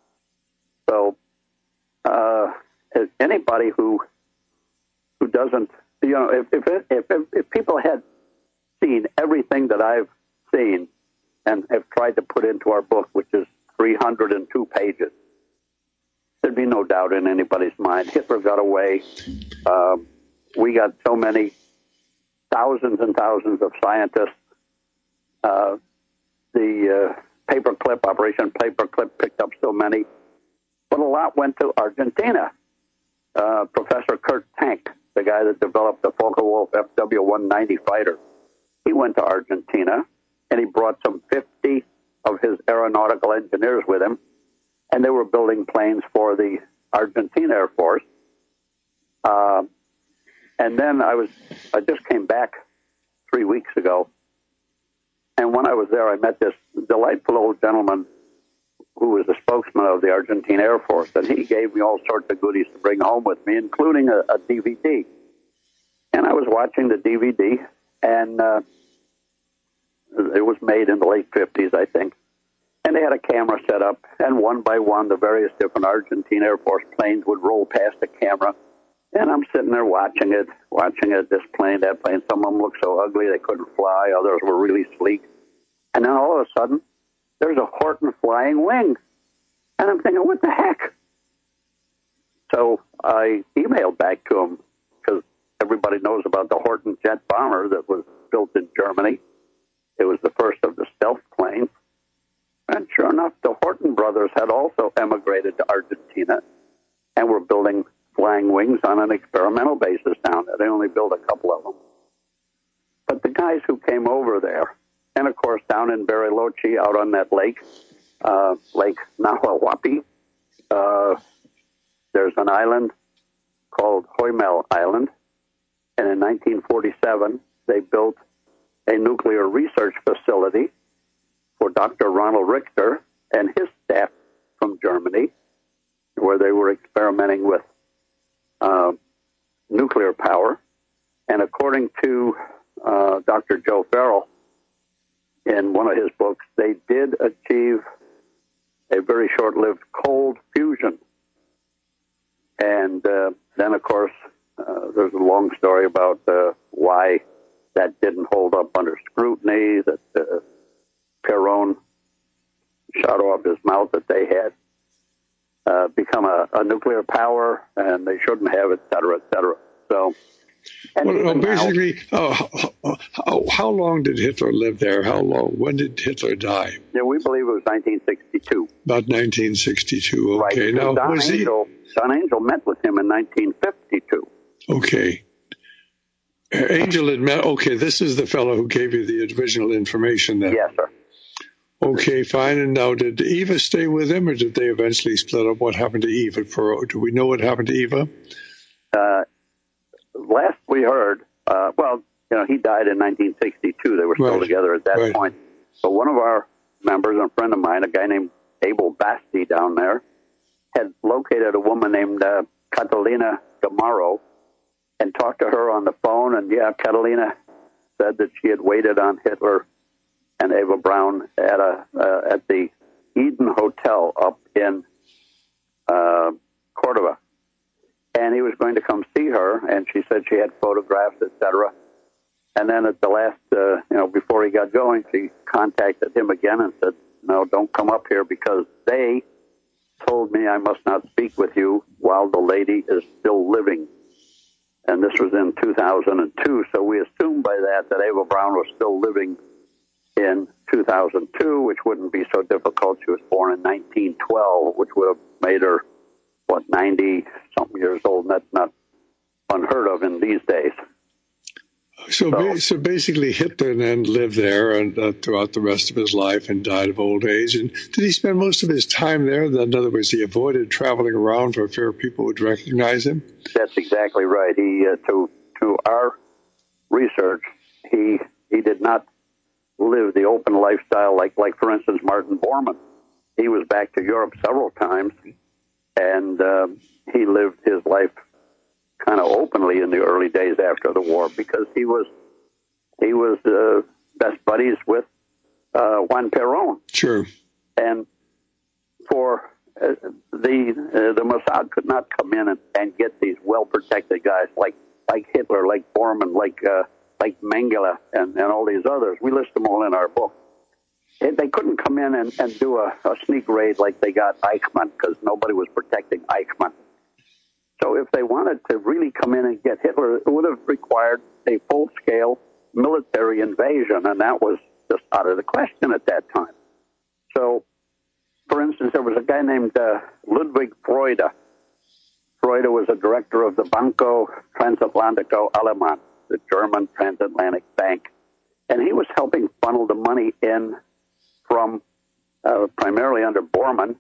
So uh, anybody who who doesn't, you know, if if, if if if people had seen everything that I've seen and have tried to put into our book, which is three hundred two pages, there'd be no doubt in anybody's mind. Hitler got away. Um, we got so many thousands and thousands of scientists. Uh, the uh, paperclip, Operation Paperclip, picked up so many. But a lot went to Argentina. Uh, Professor Kurt Tank, the guy that developed the Focke-Wulf F W one ninety fighter, he went to Argentina, and he brought some fifty of his aeronautical engineers with him, and they were building planes for the Argentine Air Force. Uh, and then I was, I just came back three weeks ago, and when I was there, I met this delightful old gentleman who was the spokesman of the Argentine Air Force, and he gave me all sorts of goodies to bring home with me, including a, a D V D. And I was watching the D V D, and uh, it was made in the late fifties, I think. And they had a camera set up, and one by one, the various different Argentine Air Force planes would roll past the camera. And I'm sitting there watching it, watching it, this plane, that plane. Some of them looked so ugly they couldn't fly. Others were really sleek. And then all of a sudden, there's a Horton flying wing. And I'm thinking, what the heck? So I emailed back to him, because everybody knows about the Horten jet bomber that was built in Germany. It was the first of the stealth planes. And sure enough, the Horten brothers had also emigrated to Argentina and were building flying wings on an experimental basis down there. They only built a couple of them. But the guys who came over there, and of course down in Bariloche, out on that lake, uh, Lake Nahuelhuapi, uh, there's an island called Hoymel Island, and in nineteen forty-seven, they built a nuclear research facility for Doctor Ronald Richter and his staff from Germany, where they were experimenting with uh, nuclear power. And according to uh, Doctor Joe Farrell, in one of his books, they did achieve a very short-lived cold fusion. And uh, then, of course, uh, there's a long story about uh, why that didn't hold up under scrutiny, that uh, Perón shot off his mouth that they had uh, become a, a nuclear power, and they shouldn't have, et cetera, et cetera. So, and well, well, now, basically, uh, how, how long did Hitler live there? How long? When did Hitler die? Yeah, we believe it was nineteen sixty-two. About nineteen sixty-two. Okay. Right. Now, Don was Angel, he? Don Angel met with him in nineteen fifty-two. Okay. Angel had met. Okay, this is the fellow who gave you the original information then. Yes, sir. Okay, fine. And now, did Eva stay with him, or did they eventually split up? What happened to Eva? For do we know what happened to Eva? Uh, last we heard, uh, well, you know, he died in nineteen sixty-two. They were still Right. together at that Right. point. But one of our members, a friend of mine, a guy named Abel Basti down there, had located a woman named uh, Catalina Gamaro and talked to her on the phone. And, yeah, Catalina said that she had waited on Hitler and Eva Braun at a uh, at the Eden Hotel up in uh, Cordova. And he was going to come see her, and she said she had photographs, et cetera. And then at the last, uh, you know, before he got going, she contacted him again and said, no, don't come up here because they told me I must not speak with you while the lady is still living. And this was in two thousand two, so we assumed by that that Eva Braun was still living in two thousand two, which wouldn't be so difficult. She was born in nineteen twelve, which would have made her, what, ninety-something years old, and that's not unheard of in these days. So, So- ba- so basically, Hitler then lived there and uh, throughout the rest of his life and died of old age. And did he spend most of his time there? In other words, he avoided traveling around for fear people would recognize him? That's exactly right. He, uh, to to our research, he he did not live the open lifestyle like, like for instance, Martin Bormann. He was back to Europe several times, and uh, he lived his life kind of openly in the early days after the war because he was he was uh, best buddies with uh, Juan Perón. Sure. And for uh, the uh, the Mossad could not come in and, and get these well protected guys like like Hitler, like Bormann, like uh, like Mengele, and, and all these others. We list them all in our book. And they couldn't come in and, and do a, a sneak raid like they got Eichmann because nobody was protecting Eichmann. So if they wanted to really come in and get Hitler, it would have required a full-scale military invasion, and that was just out of the question at that time. So, for instance, there was a guy named uh, Ludwig Freude. Freude was a director of the Banco Transatlantico Alemán, the German transatlantic bank, and he was helping funnel the money in from uh, primarily under Bormann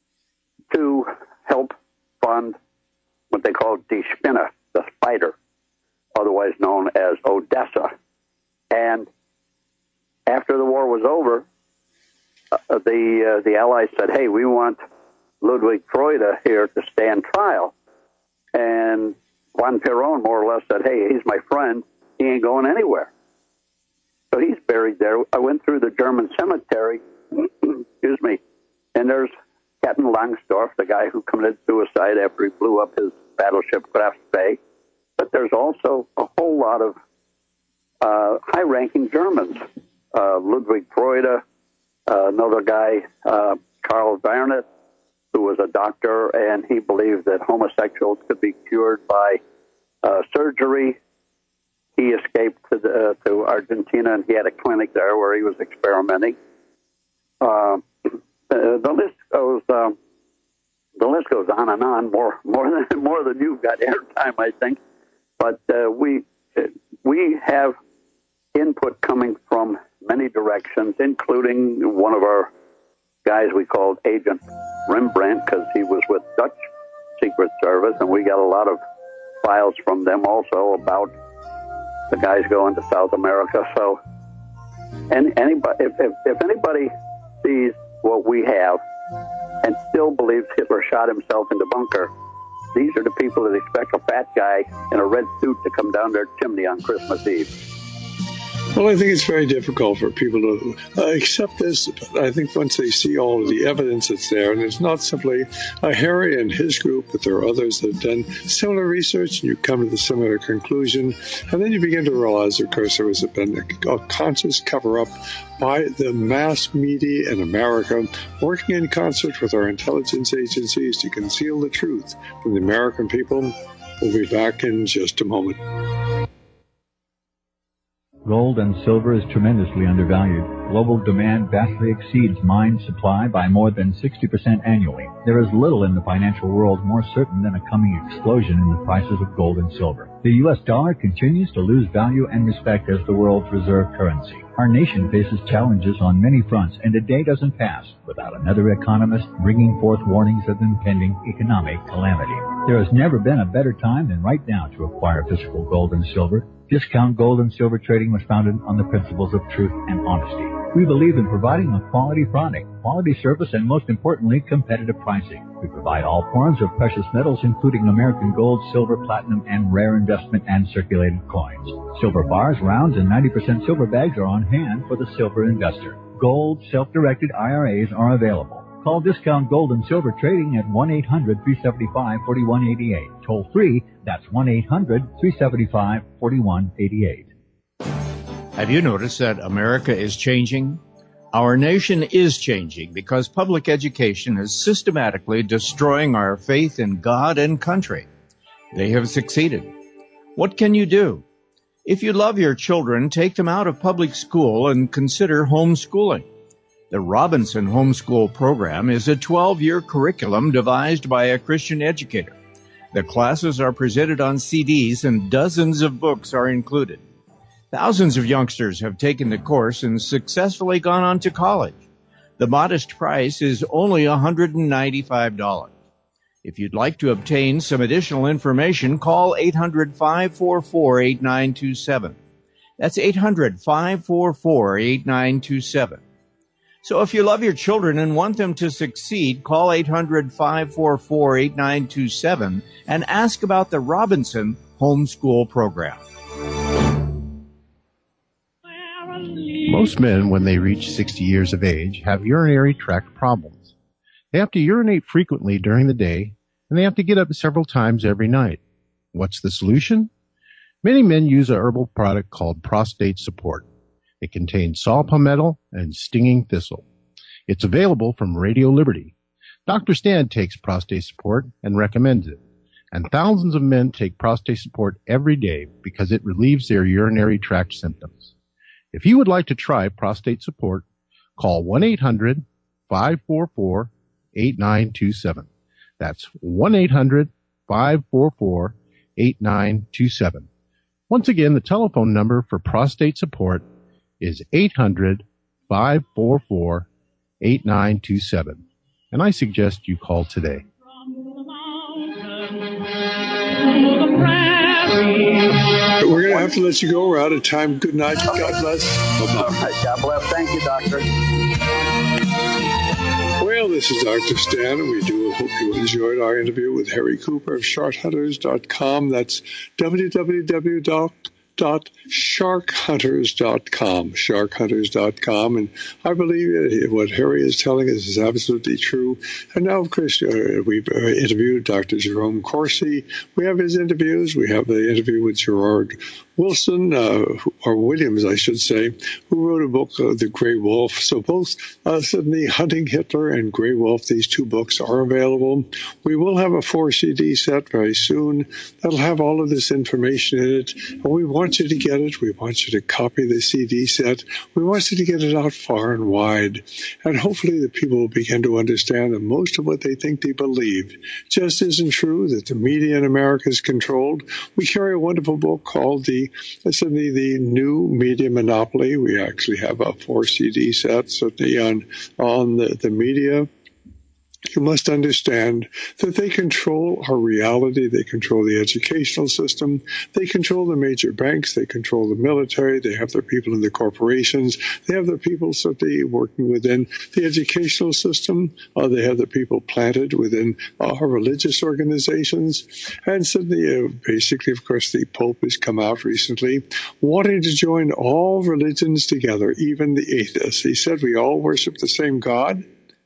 to help fund what they called Die Spinne, the spider, otherwise known as Odessa. And after the war was over, uh, the uh, the Allies said, hey, we want Ludwig Freude here to stand trial. And Juan Perón more or less said, hey, he's my friend. He ain't going anywhere. So he's buried there. I went through the German cemetery, excuse me, and there's Captain Langsdorff, the guy who committed suicide after he blew up his battleship Graf Spee. But there's also a whole lot of uh, high-ranking Germans. Uh, Ludwig Freude, uh, another guy, uh, Karl Werner, who was a doctor, and he believed that homosexuals could be cured by uh, surgery. He escaped to, the, uh, to Argentina, and he had a clinic there where he was experimenting. Uh, the, the list goes uh, the list goes on and on, more more than more than you've got airtime, I think. But uh, we we have input coming from many directions, including one of our guys we called Agent Rembrandt, because he was with Dutch Secret Service, and we got a lot of files from them also about the guys going to South America. So, and anybody, if, if, if anybody sees what we have and still believes Hitler shot himself in the bunker, these are the people that expect a fat guy in a red suit to come down their chimney on Christmas Eve. Well, I think it's very difficult for people to uh, accept this. But I think once they see all of the evidence that's there, and it's not simply uh, Harry and his group, but there are others that have done similar research, and you come to the similar conclusion, and then you begin to realize, of course, there was a, been a, a conscious cover-up by the mass media in America, working in concert with our intelligence agencies to conceal the truth from the American people. We'll be back in just a moment. Gold and silver is tremendously undervalued. Global demand vastly exceeds mine supply by more than sixty percent annually. There is little in the financial world more certain than a coming explosion in the prices of gold and silver. The U S dollar continues to lose value and respect as the world's reserve currency. Our nation faces challenges on many fronts, and a day doesn't pass without another economist bringing forth warnings of impending economic calamity. There has never been a better time than right now to acquire physical gold and silver. Discount Gold and Silver Trading was founded on the principles of truth and honesty. We believe in providing a quality product, quality service, and most importantly, competitive pricing. We provide all forms of precious metals, including American gold, silver, platinum, and rare investment and circulated coins. Silver bars, rounds, and ninety percent silver bags are on hand for the silver investor. Gold, self-directed I R As are available. Call Discount Gold and Silver Trading at one eight hundred, three seven five, four one eight eight. Toll free, that's one eight hundred, three seven five, four one eight eight. Have you noticed that America is changing? Our nation is changing because public education is systematically destroying our faith in God and country. They have succeeded. What can you do? If you love your children, take them out of public school and consider homeschooling. The Robinson Homeschool Program is a twelve-year curriculum devised by a Christian educator. The classes are presented on C Ds and dozens of books are included. Thousands of youngsters have taken the course and successfully gone on to college. The modest price is only one hundred ninety-five dollars. If you'd like to obtain some additional information, call eight hundred, five four four, eight nine two seven. That's eight hundred, five four four, eight nine two seven. So if you love your children and want them to succeed, call eight hundred, five four four, eight nine two seven and ask about the Robinson Homeschool Program. Most men, when they reach sixty years of age, have urinary tract problems. They have to urinate frequently during the day, and they have to get up several times every night. What's the solution? Many men use a herbal product called Prostate Support. It contains saw palmetto and stinging thistle. It's available from Radio Liberty. Doctor Stan takes Prostate Support and recommends it. And thousands of men take Prostate Support every day because it relieves their urinary tract symptoms. If you would like to try Prostate Support, call one eight hundred, five four four, eight nine two seven. That's one eight hundred, five four four, eight nine two seven. Once again, the telephone number for Prostate Support is eight hundred, five four four, eight nine two seven. And I suggest you call today. We're going to have to let you go. We're out of time. Good night. God bless. Bye-bye. God bless. Thank you, Doctor. Well, this is Doctor Stan, and we do hope you enjoyed our interview with Harry Cooper of short hunters dot com. That's w w w dot dot shark hunters dot com, shark hunters dot com. And I believe what Harry is telling us is absolutely true. And now, of course, uh, we've uh, interviewed Doctor Jerome Corsi. We have his interviews. We have the interview with Gerard Wilson, uh, or Williams, I should say, who wrote a book, uh, The Grey Wolf. So both uh, Sydney Hunting Hitler and Grey Wolf, these two books are available. We will have a four C D set very soon that'll have all of this information in it. And we want you to get it. We want you to copy the C D set. We want you to get it out far and wide. And hopefully the people will begin to understand that most of what they think they believe just isn't true, that the media in America is controlled. We carry a wonderful book called the Certainly the New Media Monopoly. We actually have a four C D set, certainly on, on the, the media. You must understand that they control our reality. They control the educational system. They control the major banks. They control the military. They have their people in the corporations. They have their people certainly working within the educational system. Uh, they have the people planted within uh, our religious organizations. And suddenly, uh, basically, of course, the Pope has come out recently wanting to join all religions together, even the atheists. He said we all worship the same God.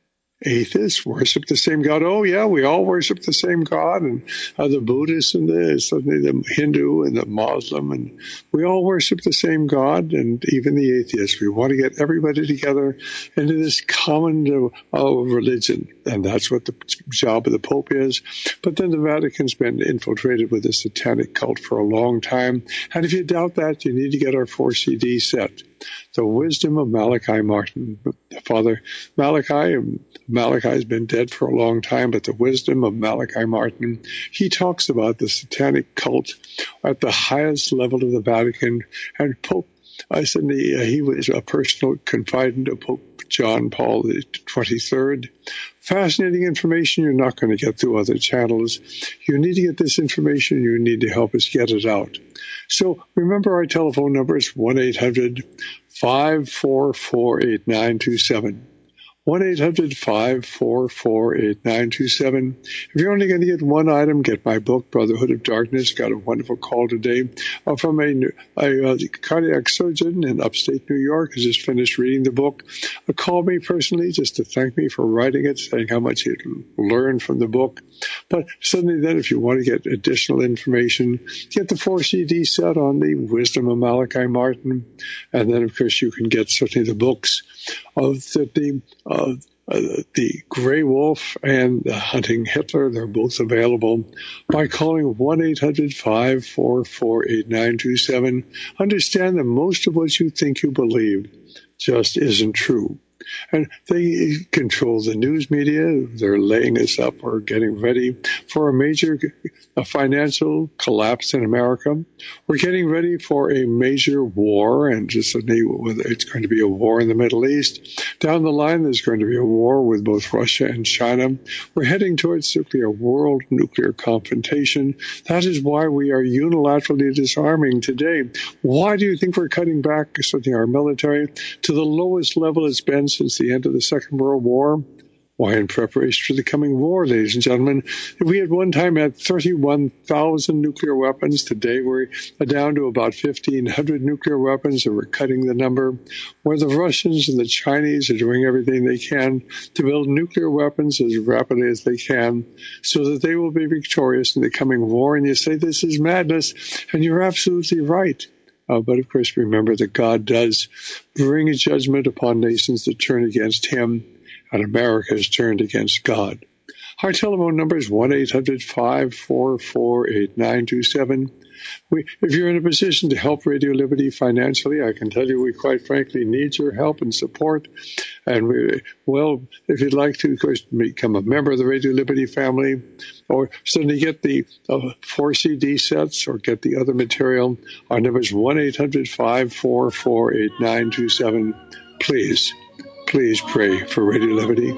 Atheists worship the same God. Oh, yeah, we all worship the same God. And uh, the Buddhists and the, suddenly the Hindu and the Muslim, and we all worship the same God, and even the atheists. We want to get everybody together into this common uh, uh, religion, and that's what the job of the Pope is. But then the Vatican's been infiltrated with the satanic cult for a long time. And if you doubt that, you need to get our four C D set. The Wisdom of Malachi Martin. Father Malachi, Malachi has been dead for a long time, but the Wisdom of Malachi Martin, he talks about the satanic cult at the highest level of the Vatican. And Pope, I said the, uh, he was a personal confidant of Pope John Paul the twenty-third. Fascinating information you're not going to get through other channels. You need to get this information. You need to help us get it out. So remember our telephone number is one eight hundred five four four eight nine two seven. one eight hundred five four four eight nine two seven. If you're only going to get one item, get my book, Brotherhood of Darkness. Got a wonderful call today uh, from a, a, a cardiac surgeon in upstate New York who just finished reading the book. Uh, called me personally just to thank me for writing it, saying how much he'd learned from the book. But suddenly then, if you want to get additional information, get the four C D set on the Wisdom of Malachi Martin. And then, of course, you can get certainly the books of the, uh, uh, the Grey Wolf and the Hunting Hitler. They're both available by calling one eight hundred five four four eight nine two seven. Understand that most of what you think you believe just isn't true. And they control the news media. They're laying us up or getting ready for a major a financial collapse in America. We're getting ready for a major war, and just whether it's going to be a war in the Middle East. Down the line, there's going to be a war with both Russia and China. We're heading towards simply a world nuclear confrontation. That is why we are unilaterally disarming today. Why do you think we're cutting back certainly our military to the lowest level it's been since the end of the Second World War? Why, in preparation for the coming war, ladies and gentlemen, we at one time had thirty-one thousand nuclear weapons. Today we're down to about fifteen hundred nuclear weapons, and we're cutting the number. Where the Russians and the Chinese are doing everything they can to build nuclear weapons as rapidly as they can so that they will be victorious in the coming war. And you say this is madness, and you're absolutely right. Uh, but, of course, remember that God does bring a judgment upon nations that turn against him, and America has turned against God. Our telephone number is one eight hundred five four four eight nine two seven. We, if you're in a position to help Radio Liberty financially, I can tell you we quite frankly need your help and support. And, we, well, if you'd like to, of course, become a member of the Radio Liberty family, or suddenly get the uh, four C D sets or get the other material, our number is one eight hundred five four four eight nine two seven. Please, please pray for Radio Liberty.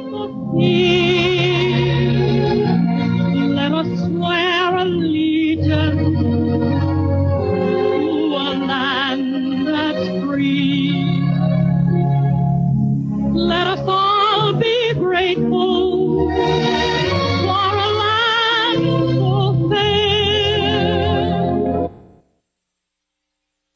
Let us swear allegiance to a land that's free. Let us all be grateful for a land so fair.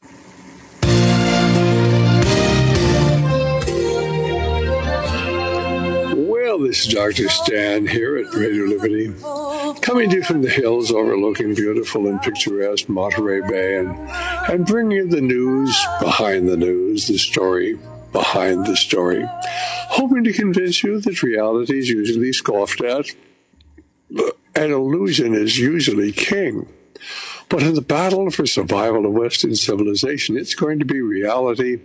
This is Doctor Stan here at Radio Liberty, coming to you from the hills overlooking beautiful and picturesque Monterey Bay, and, and bringing you the news behind the news, the story behind the story, hoping to convince you that reality is usually scoffed at, and illusion is usually king. But in the battle for survival of Western civilization, it's going to be reality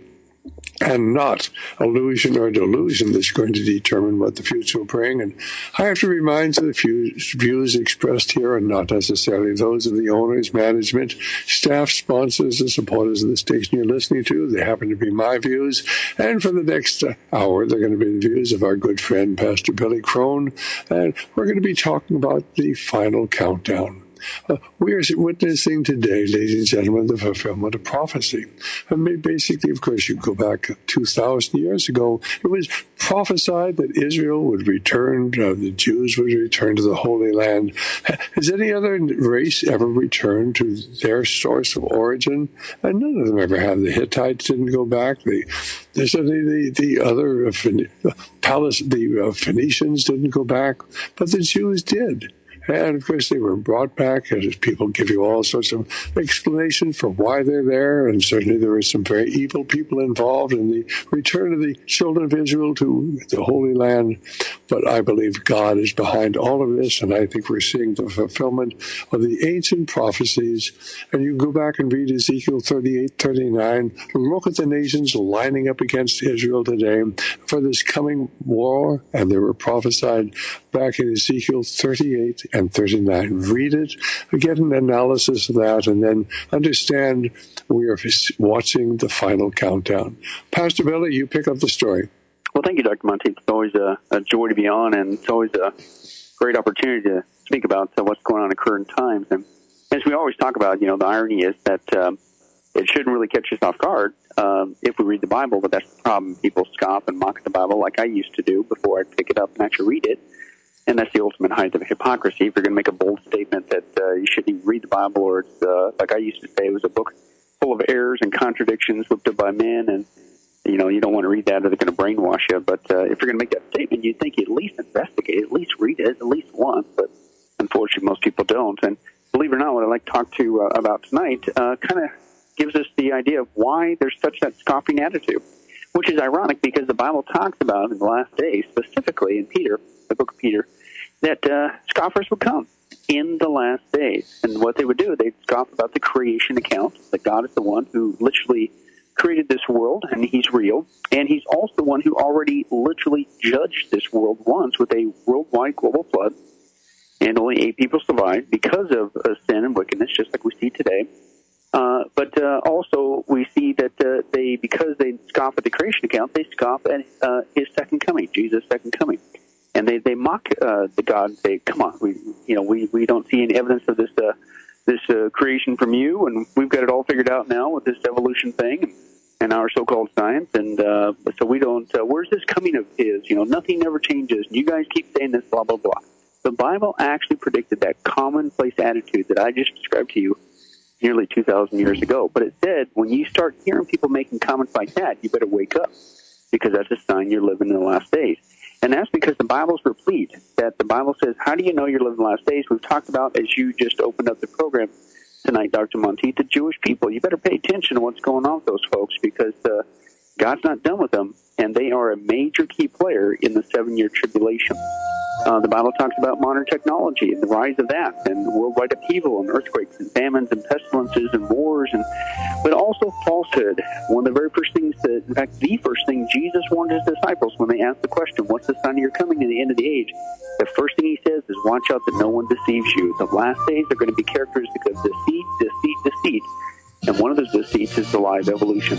and not illusion or delusion that's going to determine what the future will bring. And I have to remind you the views expressed here are not necessarily those of the owners, management, staff, sponsors, and supporters of the station you're listening to. They happen to be my views. And for the next hour, they're going to be the views of our good friend, Pastor Billy Crone. And we're going to be talking about the final countdown. Uh, we are witnessing today, ladies and gentlemen, the fulfillment of prophecy. And basically, of course, you go back two thousand years ago, it was prophesied that Israel would return, uh, the Jews would return to the Holy Land. Has any other race ever returned to their source of origin? And none of them ever have. The Hittites didn't go back. The the the, the other uh, Palace, the uh, Phoenicians didn't go back, but the Jews did. And, of course, they were brought back, and people give you all sorts of explanations for why they're there, and certainly there were some very evil people involved in the return of the children of Israel to the Holy Land. But I believe God is behind all of this, and I think we're seeing the fulfillment of the ancient prophecies. And you go back and read Ezekiel thirty-eight, thirty-nine, look at the nations lining up against Israel today for this coming war, and they were prophesied back in Ezekiel thirty-eight and thirty-nine. Read it, get an analysis of that, and then understand we are watching the final countdown. Pastor Billy, you pick up the story. Well, thank you, Doctor Monteith. It's always a, a joy to be on, and it's always a great opportunity to speak about uh, what's going on in current times. And as we always talk about, you know, the irony is that um, it shouldn't really catch us off guard um, if we read the Bible, but that's the problem. People scoff and mock the Bible like I used to do before I pick it up and actually read it. And that's the ultimate height of hypocrisy. If you're going to make a bold statement that uh, you shouldn't even read the Bible, or it's, uh, like I used to say, it was a book full of errors and contradictions whipped up by men, and, you know, you don't want to read that or they're going to brainwash you. But uh, if you're going to make that statement, you'd think you at least investigate, at least read it, at least once. But unfortunately, most people don't. And believe it or not, what I'd like to talk to uh, about tonight uh, kind of gives us the idea of why there's such that scoffing attitude, which is ironic because the Bible talks about in the last days, specifically in Peter, the book of Peter, that uh, scoffers would come in the last days. And what they would do, they'd scoff about the creation account, that God is the one who literally created this world, and he's real. And he's also the one who already literally judged this world once with a worldwide global flood. And only eight people survived because of uh, sin and wickedness, just like we see today. Uh, but uh, also we see that uh, they, because they scoff at the creation account, they scoff at uh, his second coming, Jesus' second coming. And they, they mock uh, the God and say, come on, we you know we, we don't see any evidence of this uh, this uh, creation from you, and we've got it all figured out now with this evolution thing and, and our so-called science, and uh, so we don't, uh, where's this coming of his? You know, nothing ever changes, and you guys keep saying this, blah, blah, blah. The Bible actually predicted that commonplace attitude that I just described to you nearly two thousand years ago. But it said, when you start hearing people making comments like that, you better wake up, because that's a sign you're living in the last days. And that's because the Bible's replete, that the Bible says, how do you know you're living the last days? We've talked about, as you just opened up the program tonight, Doctor Monteith, the Jewish people. You better pay attention to what's going on with those folks, because uh, God's not done with them, and they are a major key player in the seven-year tribulation. Uh, the Bible talks about modern technology and the rise of that, and worldwide upheaval and earthquakes and famines and pestilences and wars, and but also falsehood. One of the very first things that, in fact, the first thing Jesus warned his disciples when they asked the question, what's the sign of your coming in the end of the age? The first thing he says is, watch out that no one deceives you. The last days are going to be characteristic of deceit, deceit, deceit, and one of those deceits is the lie of evolution.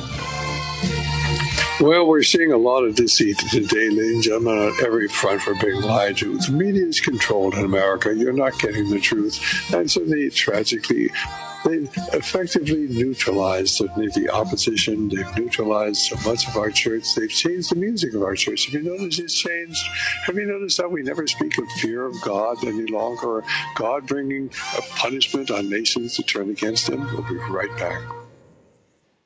Well, we're seeing a lot of deceit today, ladies and gentlemen, on every front. We're being lied to. The media is controlled in America. You're not getting the truth. And so they tragically, they effectively neutralized certainly the opposition. They've neutralized so much of our church. They've changed the music of our church. Have you noticed it's changed? Have you noticed that we never speak of fear of God any longer, or God bringing a punishment on nations to turn against him? We'll be right back.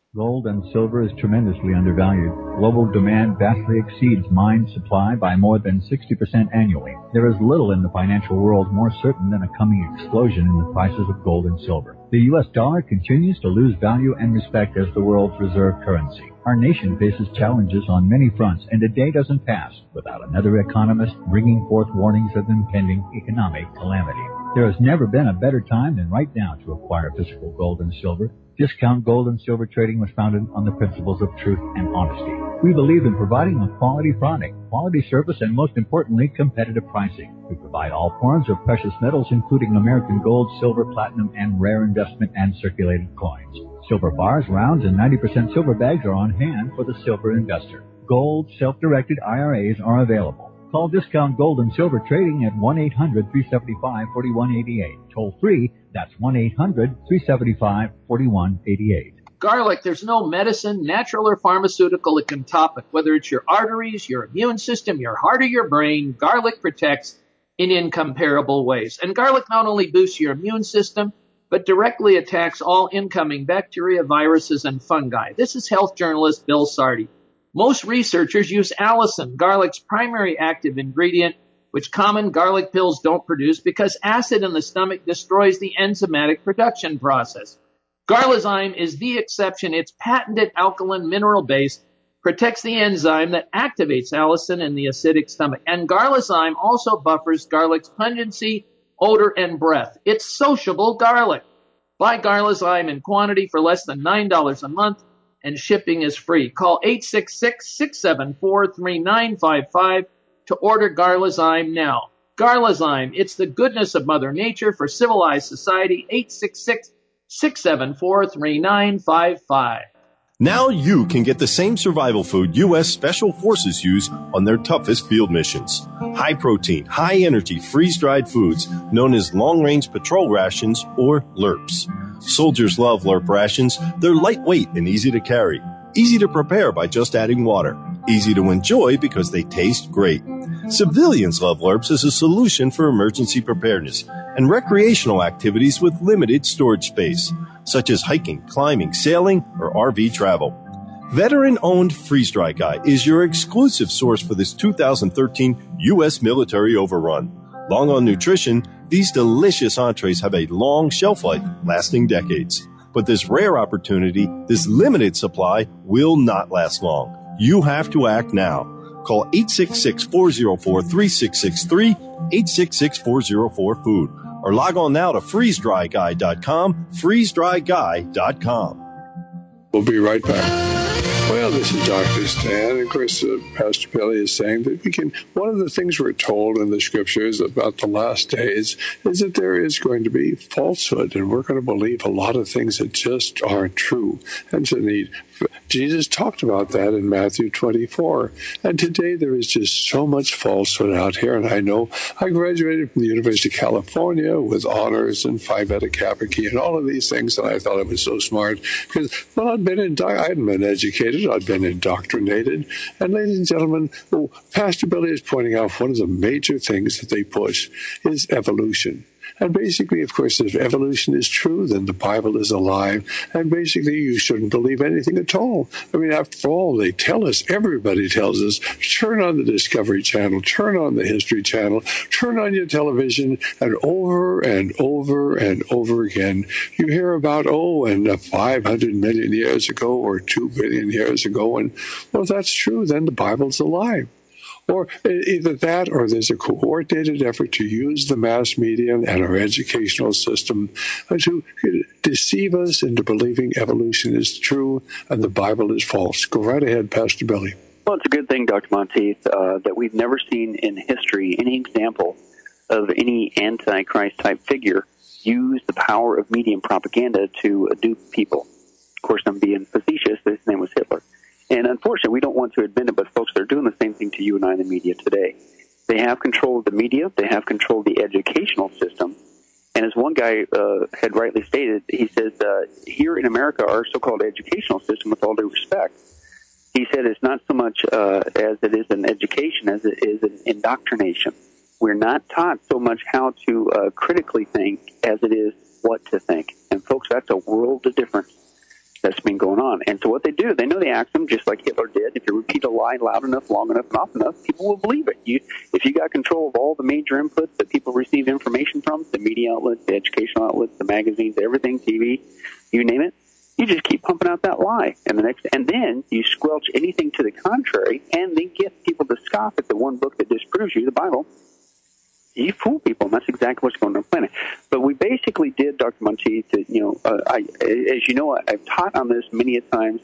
Gold and silver is tremendously undervalued. Global demand vastly exceeds mine supply by more than sixty percent annually. There is little in the financial world more certain than a coming explosion in the prices of gold and silver. The U S dollar continues to lose value and respect as the world's reserve currency. Our nation faces challenges on many fronts, and a day doesn't pass without another economist bringing forth warnings of impending economic calamity. There has never been a better time than right now to acquire physical gold and silver. Discount Gold and Silver Trading was founded on the principles of truth and honesty. We believe in providing a quality product, quality service, and most importantly, competitive pricing. We provide all forms of precious metals, including American gold, silver, platinum, and rare investment and circulated coins. Silver bars, rounds, and ninety percent silver bags are on hand for the silver investor. Gold, self-directed I R As are available. Call Discount Gold and Silver Trading at one eight hundred, three seven five, four one eight eight. Toll free, that's one eight hundred, three seven five, four one eight eight. Garlic, there's no medicine, natural or pharmaceutical that can top it. Whether it's your arteries, your immune system, your heart, or your brain, garlic protects in incomparable ways. And garlic not only boosts your immune system, but directly attacks all incoming bacteria, viruses, and fungi. This is health journalist Bill Sardi. Most researchers use allicin, garlic's primary active ingredient, which common garlic pills don't produce because acid in the stomach destroys the enzymatic production process. Garlizyme is the exception. Its patented alkaline mineral base protects the enzyme that activates allicin in the acidic stomach. And Garlizyme also buffers garlic's pungency, odor, and breath. It's sociable garlic. Buy Garlizyme in quantity for less than nine dollars a month, and shipping is free. Call eight six six, six seven four, three nine five five to order Garlizyme now. Garlizyme, it's the goodness of Mother Nature for civilized society. eight six six, six seven four, three nine five five. Now you can get the same survival food U S Special Forces use on their toughest field missions. High protein, high energy, freeze-dried foods known as long-range patrol rations or L R Ps. Soldiers love L R P rations. They're lightweight and easy to carry. Easy to prepare by just adding water. Easy to enjoy because they taste great. Civilians love L R Ps as a solution for emergency preparedness and recreational activities with limited storage space, such as hiking, climbing, sailing, or R V travel. Veteran-owned Freeze Dry Guy is your exclusive source for this two thousand thirteen U S military overrun. Long on nutrition, these delicious entrees have a long shelf life, lasting decades. But this rare opportunity, this limited supply, will not last long. You have to act now. Call eight six six, four zero four, three six six three, eight six six, four zero four, food, or log on now to freeze dry guy dot com, freeze dry guy dot com. We'll be right back. Well, this is Doctor Stan. Of course, uh, Pastor Billy is saying that we can, one of the things we're told in the scriptures about the last days is that there is going to be falsehood, and we're going to believe a lot of things that just aren't true. And so need, Jesus talked about that in Matthew twenty-four. And today there is just so much falsehood out here. And I know I graduated from the University of California with honors and Phi Beta Kappa Chi and all of these things, and I thought I was so smart because, well, I'd been indo- I hadn't been educated. I'd been indoctrinated. And ladies and gentlemen, well, Pastor Billy is pointing out one of the major things that they push is evolution. And basically, of course, if evolution is true, then the Bible is a lie. And basically, you shouldn't believe anything at all. I mean, after all, they tell us, everybody tells us, turn on the Discovery Channel, turn on the History Channel, turn on your television, and over and over and over again, you hear about, oh, and five hundred million years ago or two billion years ago. And, well, if that's true, then the Bible's a lie. Or either that or there's a coordinated effort to use the mass media and our educational system to deceive us into believing evolution is true and the Bible is false. Go right ahead, Pastor Billy. Well, it's a good thing, Doctor Monteith, uh, that we've never seen in history any example of any Antichrist-type figure use the power of media and propaganda to dupe people. Of course, I'm being facetious. His name was Hitler. And unfortunately, we don't want to admit it, but folks, they're doing the same thing to you and I in the media today. They have control of the media. They have control of the educational system. And as one guy uh, had rightly stated, he says, uh, here in America, our so-called educational system, with all due respect, he said it's not so much uh, as it is an education as it is an indoctrination. We're not taught so much how to uh, critically think as it is what to think. And folks, that's a world of difference. that's been going on. And so what they do, they know the axiom, just like Hitler did. If you repeat a lie loud enough, long enough, and often enough, people will believe it. You, if you got control of all the major inputs that people receive information from, the media outlets, the educational outlets, the magazines, everything, T V, you name it, you just keep pumping out that lie. And the next, and then you squelch anything to the contrary, and then get people to scoff at the one book that disproves you, the Bible. You fool people, and that's exactly what's going on the planet. But we basically did, Doctor Monteith, that, you know, uh, I, as you know, I've taught on this many a times,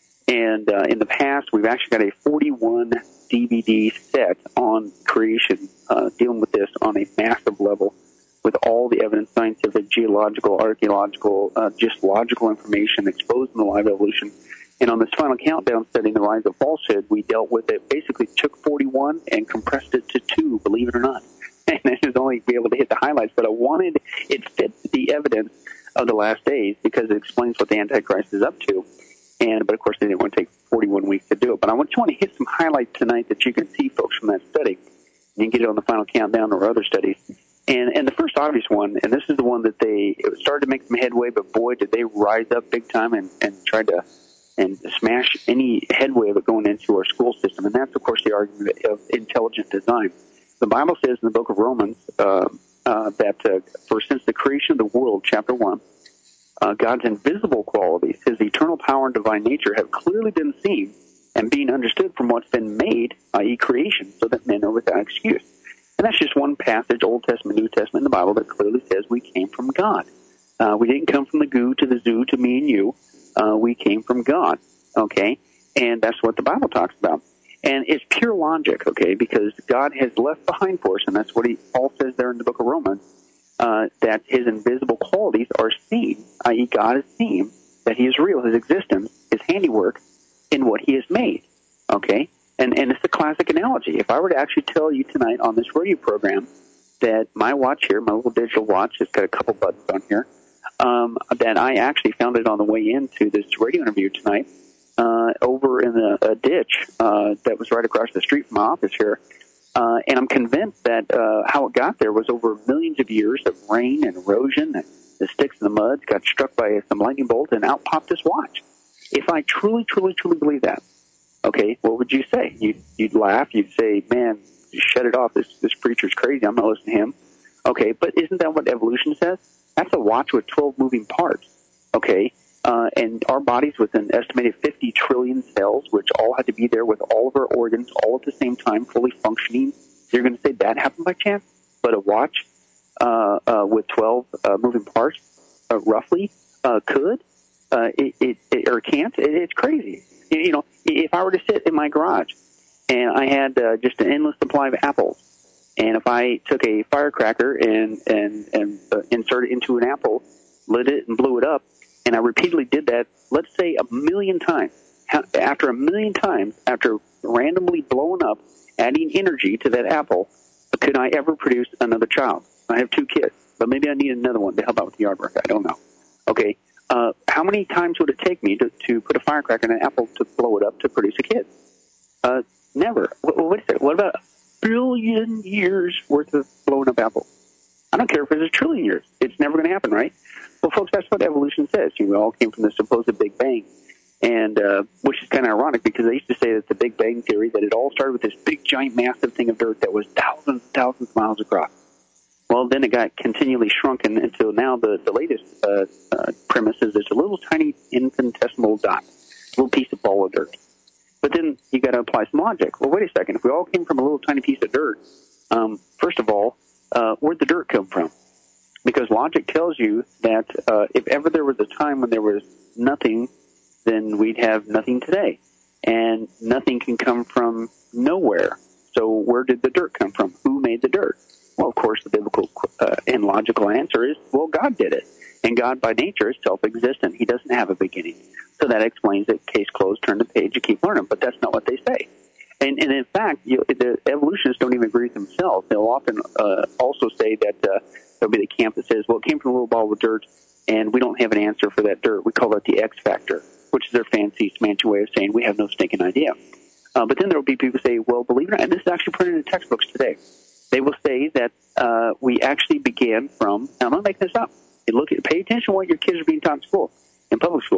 and uh, in the past, we've actually got a forty-one D V D set on creation, uh, dealing with this on a massive level, with all the evidence, scientific, geological, archaeological, uh, just logical information exposing the live evolution. And on this final countdown studying the rise of falsehood, we dealt with it, basically took forty-one and compressed it to two, believe it or not. And I was only be able to hit the highlights, but I wanted, it fits the evidence of the last days because it explains what the Antichrist is up to. And, but of course, they didn't want to take forty-one weeks to do it. But I just want to hit some highlights tonight that you can see, folks, from that study. You can get it on the final countdown or other studies. And, and the first obvious one, and this is the one that they it started to make some headway, but boy, did they rise up big time and, and try to and smash any headway of it going into our school system. And that's, of course, the argument of intelligent design. The Bible says in the book of Romans uh, uh, that uh, for since the creation of the world, chapter one, uh, God's invisible qualities, his eternal power and divine nature have clearly been seen and being understood from what's been made, that is creation, so that men are without excuse. And that's just one passage, Old Testament, New Testament in the Bible, that clearly says we came from God. Uh, we didn't come from the goo to the zoo to me and you. Uh, we came from God, okay? And that's what the Bible talks about. And it's pure logic, okay, because God has left behind for us, and that's what he Paul says there in the book of Romans, uh, that his invisible qualities are seen, that is God is seen, that he is real, his existence, his handiwork in what he has made, okay? And, and it's a classic analogy. If I were to actually tell you tonight on this radio program that my watch here, my little digital watch, it's got a couple buttons on here, um, that I actually found it on the way into this radio interview tonight, Uh, over in a, a ditch uh, that was right across the street from my office here. Uh, and I'm convinced that uh, how it got there was over millions of years of rain and erosion, and the sticks in the mud got struck by some lightning bolt, and out popped this watch. If I truly, truly, truly believe that, okay, what would you say? You'd, you'd laugh. You'd say, man, shut it off. This, this preacher's crazy. I'm not listening to him. Okay, but isn't that what evolution says? That's a watch with twelve moving parts, okay? Uh, and our bodies with an estimated fifty trillion cells, which all had to be there with all of our organs all at the same time, fully functioning. You're going to say that happened by chance? But a watch uh, uh, with twelve uh, moving parts, uh, roughly, uh, could? Uh, it, it, it, or can't? It, it's crazy. You know, if I were to sit in my garage and I had uh, just an endless supply of apples, and if I took a firecracker and, and, and uh, inserted it into an apple, lit it and blew it up, and I repeatedly did that, let's say a million times. After a million times, after randomly blowing up, adding energy to that apple, could I ever produce another child? I have two kids, but maybe I need another one to help out with the yard work. I don't know. Okay, uh, how many times would it take me to, to put a firecracker in an apple to blow it up to produce a kid? Uh, never. What, what is it? What about a billion years worth of blowing up apples? I don't care if it's a trillion years. It's never going to happen, right? Well, folks, that's what evolution says. You know, we all came from the supposed Big Bang, and uh, which is kind of ironic because they used to say that the Big Bang theory, that it all started with this big, giant, massive thing of dirt that was thousands and thousands of miles across. Well, then it got continually shrunken until now the, the latest uh, uh, premise is it's a little tiny infinitesimal dot, a little piece of ball of dirt. But then you got to apply some logic. Well, wait a second. If we all came from a little tiny piece of dirt, um, first of all, uh, where'd the dirt come from? Because logic tells you that uh, if ever there was a time when there was nothing, then we'd have nothing today. And nothing can come from nowhere. So where did the dirt come from? Who made the dirt? Well, of course, the biblical uh, and logical answer is, well, God did it. And God, by nature, is self-existent. He doesn't have a beginning. So that explains it. Case closed, turn the page, you keep learning. But that's not what they say. And, and in fact, you, the evolutionists don't even agree with themselves. They'll often uh, also say that uh, there'll be the camp that says, well, it came from a little ball of dirt, and we don't have an answer for that dirt. We call that the X factor, which is their fancy, smanty way of saying we have no stinking idea. Uh, but then there will be people who say, well, believe it or not, and this is actually printed in textbooks today. They will say that uh, we actually began from, now I'm not making this up. You look at, pay attention to what your kids are being taught in school, in public school.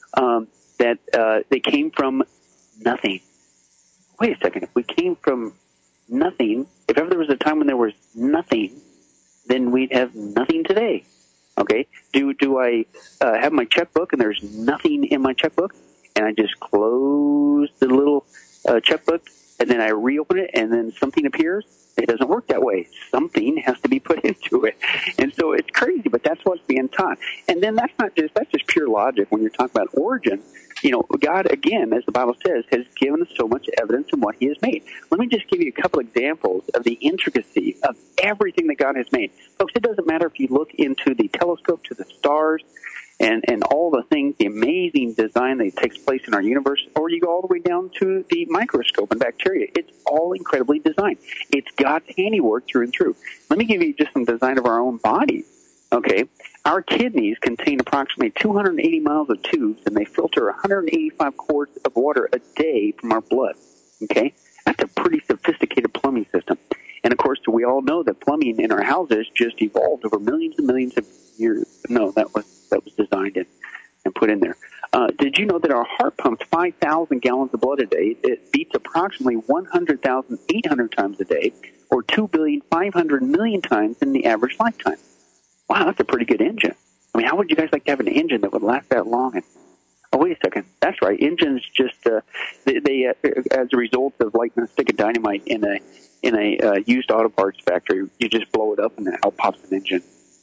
um, that uh, they came from nothing. Wait a second. If we came from nothing, if ever there was a time when there was nothing, then we'd have nothing today. Okay? Do do I uh, have my checkbook and there's nothing in my checkbook, and I just close the little uh, checkbook, and then I reopen it, and then something appears? It doesn't work that way. Something has to be put into it. And so it's crazy, but that's what's being taught. And then that's not just, that's just pure logic when you're talking about origin. You know, God, again, as the Bible says, has given us so much evidence in what he has made. Let me just give you a couple examples of the intricacy of everything that God has made. Folks, it doesn't matter if you look into the telescope to the stars and, and all the things, the amazing design that takes place in our universe, or you go all the way down to the microscope and bacteria. It's all incredibly designed. It's God's handiwork through and through. Let me give you just some design of our own bodies. Okay, our kidneys contain approximately two hundred eighty miles of tubes, and they filter one hundred eighty-five quarts of water a day from our blood. Okay, that's a pretty sophisticated plumbing system. And of course, we all know that plumbing in our houses just evolved over millions and millions of years. No, that was that was designed and, and put in there. Uh, did you know that our heart pumps five thousand gallons of blood a day? It beats approximately one hundred thousand eight hundred times a day, or two billion five hundred million times in the average lifetime. Wow, that's a pretty good engine. I mean, how would you guys like to have an engine that would last that long? And, oh, wait a second. That's right. Engines just, uh, they, they uh, as a result of lighting a stick of dynamite in a in a uh, used auto parts factory, you just blow it up and out pops an engine.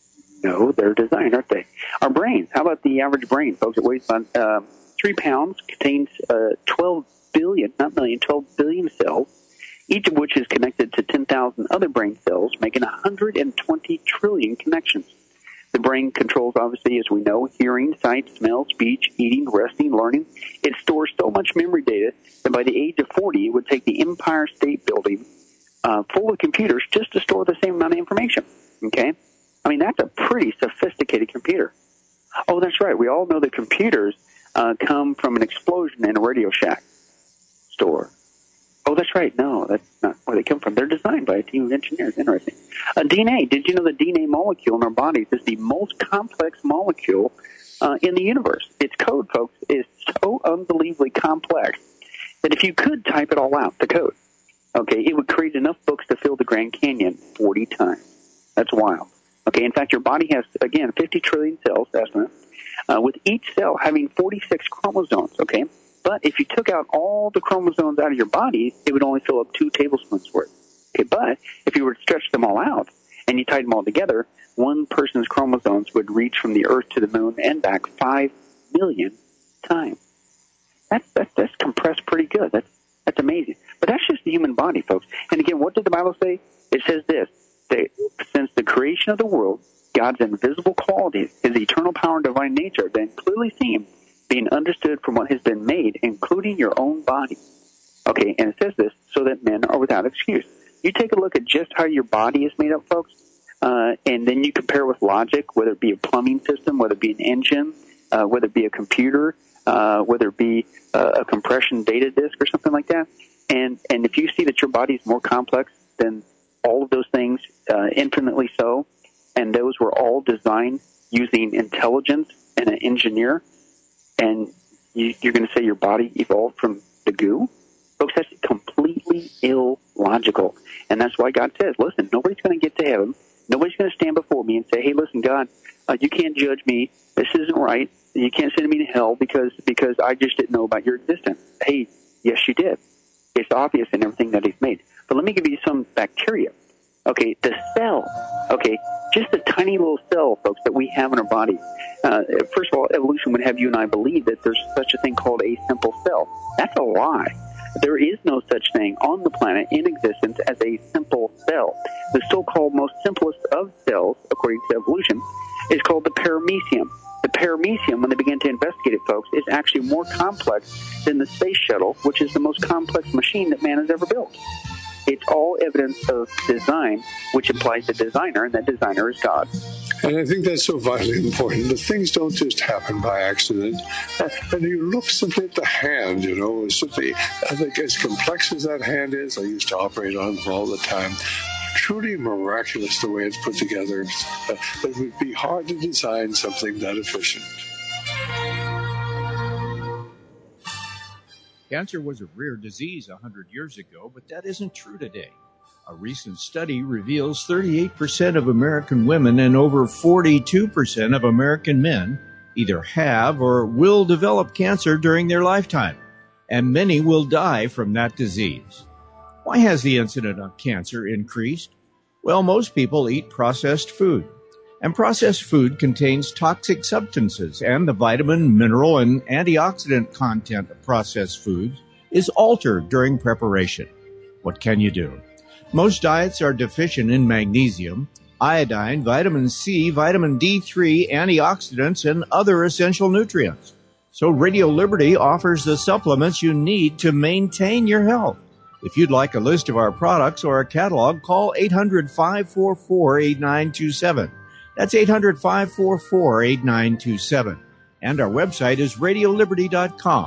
No, they're designed, aren't they? Our brains. How about the average brain, folks? It weighs about uh, three pounds, contains uh, twelve billion, not million, twelve billion cells, each of which is connected to ten thousand other brain cells, making one hundred twenty trillion connections. The brain controls, obviously, as we know, hearing, sight, smell, speech, eating, resting, learning. It stores so much memory data that by the age of forty, it would take the Empire State Building uh, full of computers just to store the same amount of information. Okay? I mean, that's a pretty sophisticated computer. Oh, that's right. We all know that computers uh, come from an explosion in a Radio Shack store. Oh, that's right. No, that's not where they come from. They're designed by a team of engineers. Interesting. Uh, D N A. Did you know the D N A molecule in our bodies is the most complex molecule uh, in the universe? Its code, folks, is so unbelievably complex that if you could type it all out, the code, okay, it would create enough books to fill the Grand Canyon forty times. That's wild. Okay, in fact, your body has, again, fifty trillion cells, estimate, uh, with each cell having forty-six chromosomes, okay? But if you took out all the chromosomes out of your body, it would only fill up two tablespoons worth. Okay, but if you were to stretch them all out and you tied them all together, one person's chromosomes would reach from the Earth to the Moon and back five million times. That's, that's, that's compressed pretty good. That's, that's amazing. But that's just the human body, folks. And again, what did the Bible say? It says this, that since the creation of the world, God's invisible qualities, his eternal power and divine nature have been clearly seen, being understood from what has been made, including your own body. Okay, and it says this so that men are without excuse. You take a look at just how your body is made up, folks, uh, and then you compare with logic, whether it be a plumbing system, whether it be an engine, uh, whether it be a computer, uh, whether it be uh, a compression data disk or something like that. And, and if you see that your body is more complex than all of those things, uh, infinitely so, and those were all designed using intelligence and an engineer, and you, you're going to say your body evolved from the goo? Folks, that's completely illogical. And that's why God says, listen, nobody's going to get to heaven. Nobody's going to stand before me and say, hey, listen, God, uh, you can't judge me. This isn't right. You can't send me to hell because, because I just didn't know about your existence. Hey, yes, you did. It's obvious in everything that he's made. But let me give you some bacteria. Okay, the cell. Okay, just a tiny little cell, folks, that we have in our body. Uh, first of all, evolution would have you and I believe that there's such a thing called a simple cell. That's a lie. There is no such thing on the planet in existence as a simple cell. The so-called most simplest of cells, according to evolution, is called the paramecium. The paramecium, when they began to investigate it, folks, is actually more complex than the space shuttle, which is the most complex machine that man has ever built. It's all evidence of design, which implies the designer, and that designer is God. And I think that's so vitally important, that things don't just happen by accident. And you look simply at the hand, you know, simply, I think as complex as that hand is, I used to operate on them all the time, truly miraculous the way it's put together. It would be hard to design something that efficient. Cancer was a rare disease one hundred years ago, but that isn't true today. A recent study reveals thirty-eight percent of American women and over forty-two percent of American men either have or will develop cancer during their lifetime, and many will die from that disease. Why has the incidence of cancer increased? Well, most people eat processed food, and processed food contains toxic substances, and the vitamin, mineral, and antioxidant content of processed foods is altered during preparation. What can you do? Most diets are deficient in magnesium, iodine, vitamin C, vitamin D three, antioxidants, and other essential nutrients. So Radio Liberty offers the supplements you need to maintain your health. If you'd like a list of our products or a catalog, call eight hundred, five four four, eight nine two seven. That's eight hundred, five four four, eight nine two seven. And our website is radio liberty dot com.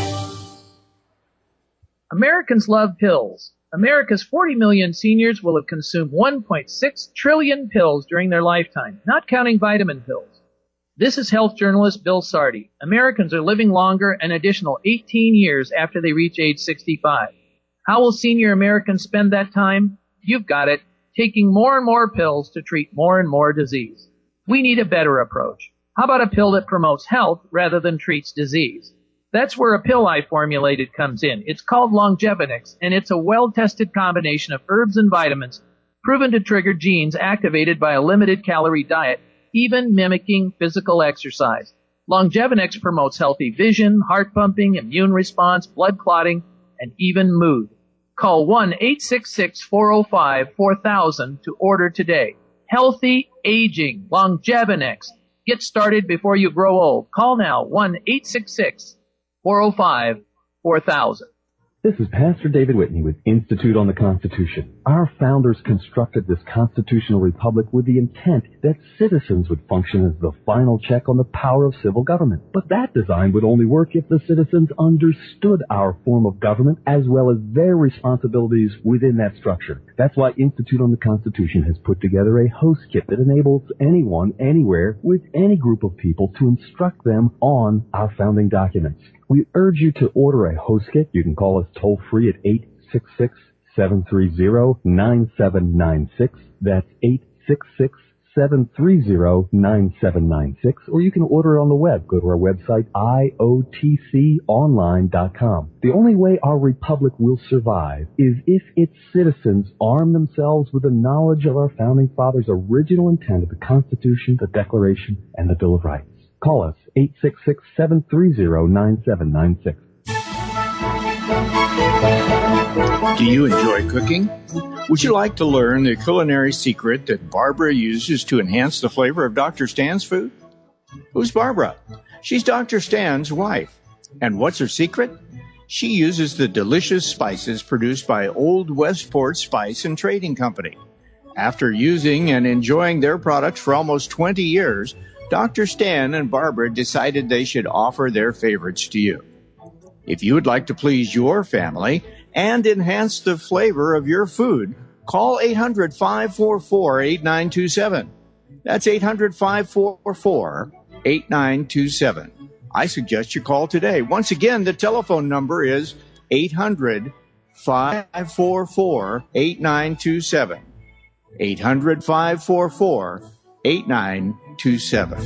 Americans love pills. America's forty million seniors will have consumed one point six trillion pills during their lifetime, not counting vitamin pills. This is health journalist Bill Sardi. Americans are living longer an additional eighteen years after they reach age sixty-five. How will senior Americans spend that time? You've got it, taking more and more pills to treat more and more disease. We need a better approach. How about a pill that promotes health rather than treats disease? That's where a pill I formulated comes in. It's called Longevinix, and it's a well-tested combination of herbs and vitamins proven to trigger genes activated by a limited-calorie diet, even mimicking physical exercise. Longevinix promotes healthy vision, heart pumping, immune response, blood clotting, and even mood. Call one eight six six, four oh five, four thousand to order today. Healthy aging, Longevinix. Get started before you grow old. Call now, one eight six six, four oh five, four thousand. This is Pastor David Whitney with Institute on the Constitution. Our founders constructed this constitutional republic with the intent that citizens would function as the final check on the power of civil government. But that design would only work if the citizens understood our form of government as well as their responsibilities within that structure. That's why Institute on the Constitution has put together a host kit that enables anyone, anywhere, with any group of people to instruct them on our founding documents. We urge you to order a host kit. You can call us toll free at eight six six, seven three zero, nine seven nine six. That's eight six six, seven three zero, nine seven nine six. Or you can order it on the web. Go to our website, I O T C online dot com. The only way our republic will survive is if its citizens arm themselves with the knowledge of our founding fathers' original intent of the Constitution, the Declaration, and the Bill of Rights. Call us, eight six six, seven three zero, nine seven nine six. Do you enjoy cooking? Would you like to learn the culinary secret that Barbara uses to enhance the flavor of Doctor Stan's food? Who's Barbara? She's Doctor Stan's wife. And what's her secret? She uses the delicious spices produced by Old Westport Spice and Trading Company. After using and enjoying their products for almost twenty years, Doctor Stan and Barbara decided they should offer their favorites to you. If you would like to please your family and enhance the flavor of your food, call eight hundred, five four four, eight nine two seven. That's eight hundred, five four four, eight nine two seven. I suggest you call today. Once again, the telephone number is eight hundred, five four four, eight nine two seven. eight hundred, five four four, eight nine two seven.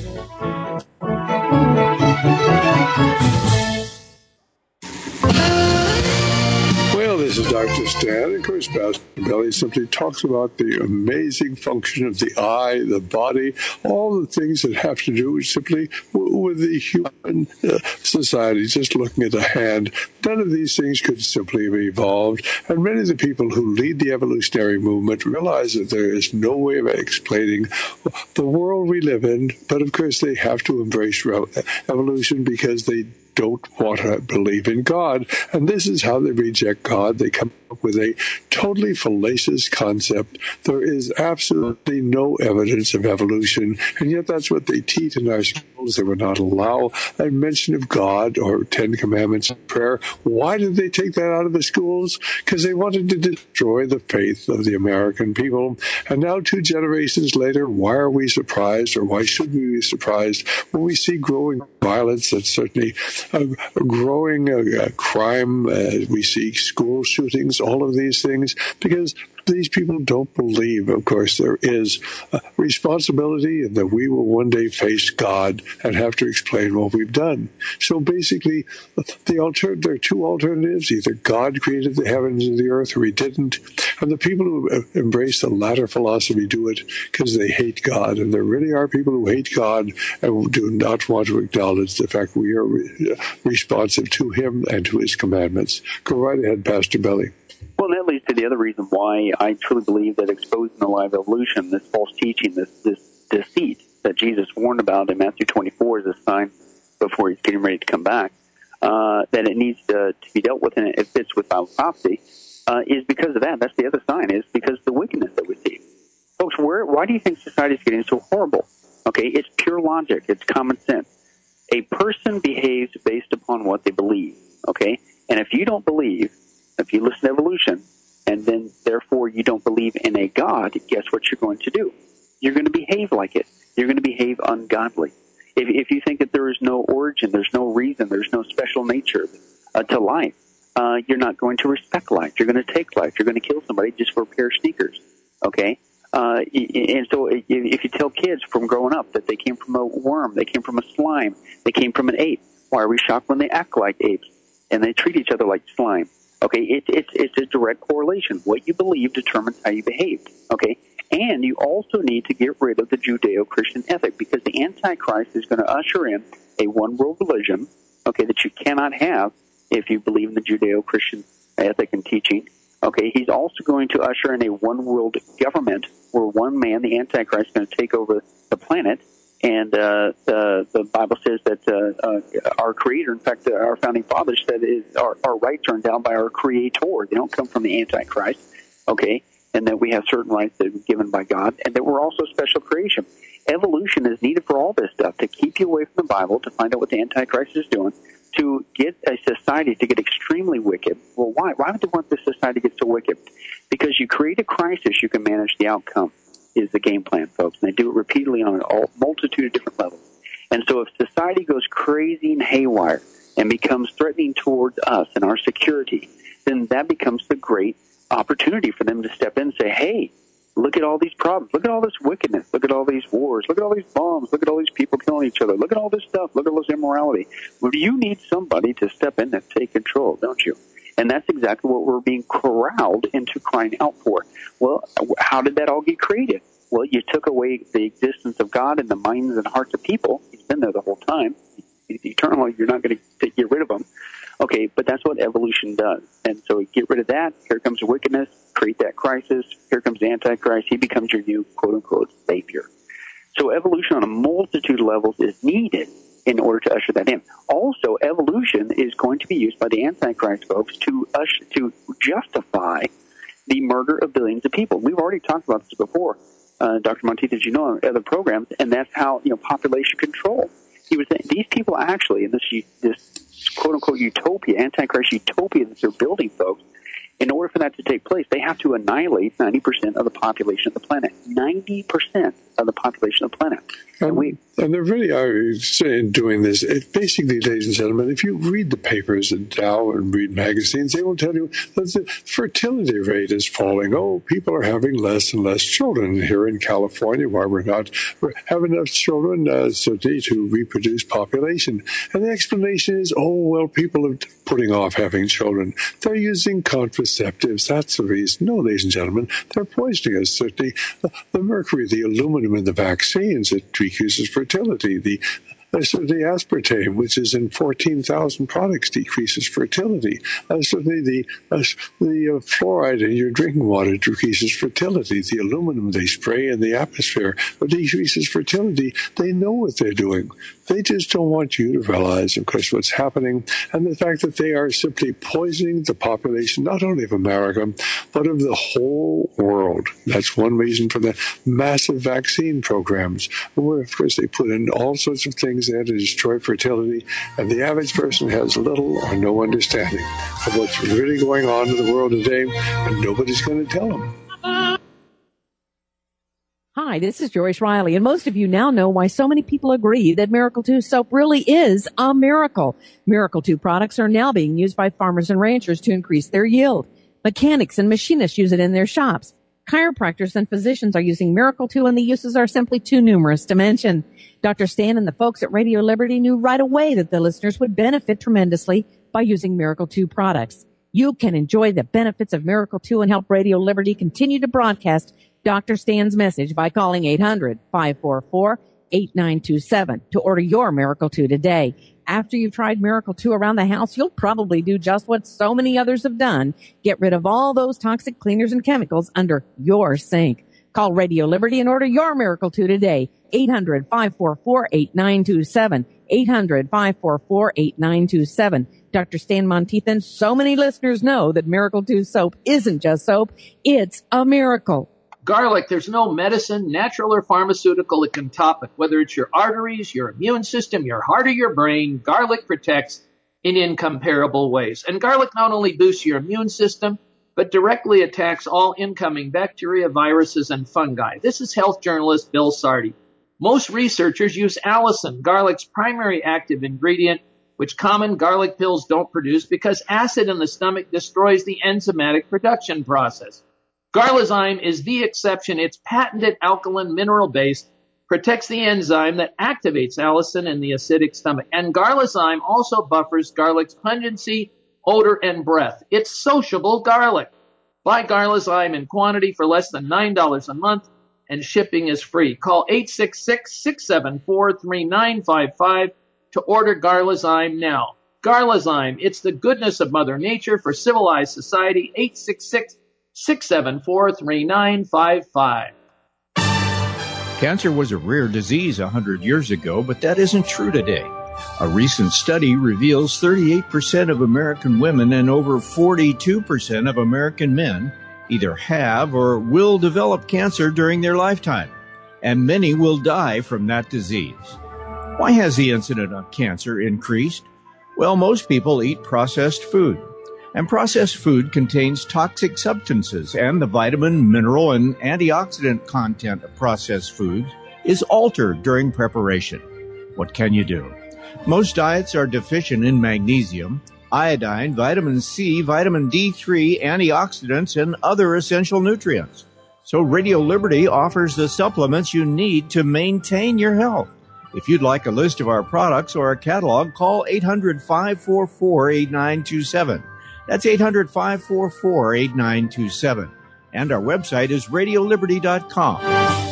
Well, this is Doctor Stan, and of course, Pastor Belly simply talks about the amazing function of the eye, the body, all the things that have to do simply with the human uh, society. Just looking at the hand, none of these things could simply have evolved. And many of the people who lead the evolutionary movement realize that there is no way of explaining the world we live in. But of course, they have to embrace evolution because they don't want to believe in God. And this is how they reject God. They come up with a totally fallacious concept. There is absolutely no evidence of evolution, and yet that's what they teach in our schools. They would not allow a mention of God or Ten Commandments of prayer. Why did they take that out of the schools? Because they wanted to destroy the faith of the American people. And now, two generations later, why are we surprised, or why should we be surprised when we see growing violence that certainly uh, growing uh, crime. Uh, we see school shootings, all of these things, because these people don't believe, of course, there is a responsibility and that we will one day face God and have to explain what we've done. So basically, the alter- there are two alternatives. Either God created the heavens and the earth or he didn't. And the people who embrace the latter philosophy do it because they hate God. And there really are people who hate God and do not want to acknowledge the fact we are re- responsive to him and to his commandments. Go right ahead, Pastor Belly. Well, that leads to the other reason why I truly believe that exposing the lie of evolution, this false teaching, this, this deceit that Jesus warned about in Matthew twenty-four as a sign before he's getting ready to come back, uh, that it needs to, to be dealt with and it fits with Bible prophecy, uh, is because of that. That's the other sign, is because of the wickedness that we see. Folks, where, why do you think society is getting so horrible? Okay, it's pure logic. It's common sense. A person behaves based upon what they believe, okay? And if you don't believe, if you listen to evolution, and then therefore you don't believe in a God, guess what you're going to do? You're going to behave like it. You're going to behave ungodly. If, if you think that there is no origin, there's no reason, there's no special nature uh, to life, uh, you're not going to respect life. You're going to take life. You're going to kill somebody just for a pair of sneakers, okay? Uh, and so if you tell kids from growing up that they came from a worm, they came from a slime, they came from an ape, why are we shocked when they act like apes and they treat each other like slime? Okay, it, it's it's a direct correlation. What you believe determines how you behave. Okay, and you also need to get rid of the Judeo-Christian ethic, because the Antichrist is going to usher in a one-world religion, okay, that you cannot have if you believe in the Judeo-Christian ethic and teaching. Okay, he's also going to usher in a one-world government where one man, the Antichrist, is going to take over the planet. And uh, the, the Bible says that uh, uh, our Creator, in fact, uh, our founding fathers said is our, our rights are endowed by our Creator. They don't come from the Antichrist, okay? And that we have certain rights that are given by God, and that we're also special creation. Evolution is needed for all this stuff, to keep you away from the Bible, to find out what the Antichrist is doing, to get a society to get extremely wicked. Well, why? Why would they want this society to get so wicked? Because you create a crisis, you can manage the outcome. Is the game plan, folks. And they do it repeatedly on a multitude of different levels. And so if society goes crazy and haywire and becomes threatening towards us and our security, then that becomes the great opportunity for them to step in and say, hey, look at all these problems. Look at all this wickedness. Look at all these wars. Look at all these bombs. Look at all these people killing each other. Look at all this stuff. Look at all this immorality. Well, you need somebody to step in and take control, don't you? And that's exactly what we're being corralled into crying out for. Well, how did that all get created? Well, you took away the existence of God in the minds and hearts of people. He's been there the whole time. He's eternal. You're not going to get rid of him. Okay, but that's what evolution does. And so get rid of that. Here comes the wickedness. Create that crisis. Here comes the Antichrist. He becomes your new, quote-unquote, savior. So evolution on a multitude of levels is needed in order to usher that in. Also, evolution is going to be used by the Antichrist folks to usher, to justify the murder of billions of people. We've already talked about this before, uh, Doctor Monteith, as you know, on other programs, and that's how, you know, population control. He was saying these people actually, in this this quote unquote utopia, Antichrist utopia that they're building, folks, in order for that to take place, they have to annihilate ninety percent of the population of the planet. ninety percent of the population of the planet. And, we, and they really are saying, doing this. It, basically, ladies and gentlemen, if you read the papers in Dow and read magazines, they will tell you that the fertility rate is falling. Oh, people are having less and less children here in California. Why we're not having enough children uh, so they to reproduce population. And the explanation is, oh, well, people are putting off having children. They're using contraceptives. That's the reason. No, ladies and gentlemen, they're poisoning us. Certainly, the, the mercury, the aluminum in the vaccines, it decreases fertility. The Uh, so the aspartame, which is in fourteen thousand products, decreases fertility. Uh, certainly the uh, the uh, fluoride in your drinking water decreases fertility. The aluminum they spray in the atmosphere decreases fertility. They know what they're doing. They just don't want you to realize, of course, what's happening, and the fact that they are simply poisoning the population, not only of America, but of the whole world. That's one reason for the massive vaccine programs, where, of course, they put in all sorts of things there to destroy fertility, and the average person has little or no understanding of what's really going on in the world today, and nobody's going to tell them. Hi, Hi, this is Joyce Riley, and most of you now know why so many people agree that Miracle two soap really is a miracle. Miracle two products are now being used by farmers and ranchers to increase their yield. Mechanics and machinists use it in their shops. Chiropractors and physicians are using Miracle two, and the uses are simply too numerous to mention. Doctor Stan and the folks at Radio Liberty knew right away that the listeners would benefit tremendously by using Miracle two products. You can enjoy the benefits of Miracle two and help Radio Liberty continue to broadcast Doctor Stan's message by calling eight hundred, five four four, eight nine two seven to order your Miracle two today. After you've tried Miracle two around the house, you'll probably do just what so many others have done. Get rid of all those toxic cleaners and chemicals under your sink. Call Radio Liberty and order your Miracle two today. eight hundred, five four four, eight nine two seven. eight hundred, five four four, eight nine two seven. Doctor Stan Monteith, so many listeners know that Miracle two soap isn't just soap. It's a miracle. Garlic, there's no medicine, natural or pharmaceutical that can top it. Whether it's your arteries, your immune system, your heart or your brain, garlic protects in incomparable ways. And garlic not only boosts your immune system, but directly attacks all incoming bacteria, viruses, and fungi. This is health journalist Bill Sardi. Most researchers use allicin, garlic's primary active ingredient, which common garlic pills don't produce because acid in the stomach destroys the enzymatic production process. Garlazyme is the exception. Its patented alkaline mineral base protects the enzyme that activates allicin in the acidic stomach. And Garlazyme also buffers garlic's pungency, odor, and breath. It's sociable garlic. Buy Garlazyme in quantity for less than nine dollars a month, and shipping is free. Call eight six six, six seven four, three nine five five to order Garlazyme now. Garlazyme, it's the goodness of Mother Nature for civilized society. eight six six, six seven four, three nine five five. Cancer was a rare disease one hundred years ago, but that isn't true today. A recent study reveals thirty-eight percent of American women and over forty-two percent of American men either have or will develop cancer during their lifetime, and many will die from that disease. Why has the incidence of cancer increased? Well, most people eat processed food. And processed food contains toxic substances, and the vitamin, mineral, and antioxidant content of processed foods is altered during preparation. What can you do? Most diets are deficient in magnesium, iodine, vitamin C, vitamin D three, antioxidants, and other essential nutrients. So Radio Liberty offers the supplements you need to maintain your health. If you'd like a list of our products or a catalog, call eight hundred, five four four, eight nine two seven. That's eight hundred, five four four, eight nine two seven. And our website is radio liberty dot com.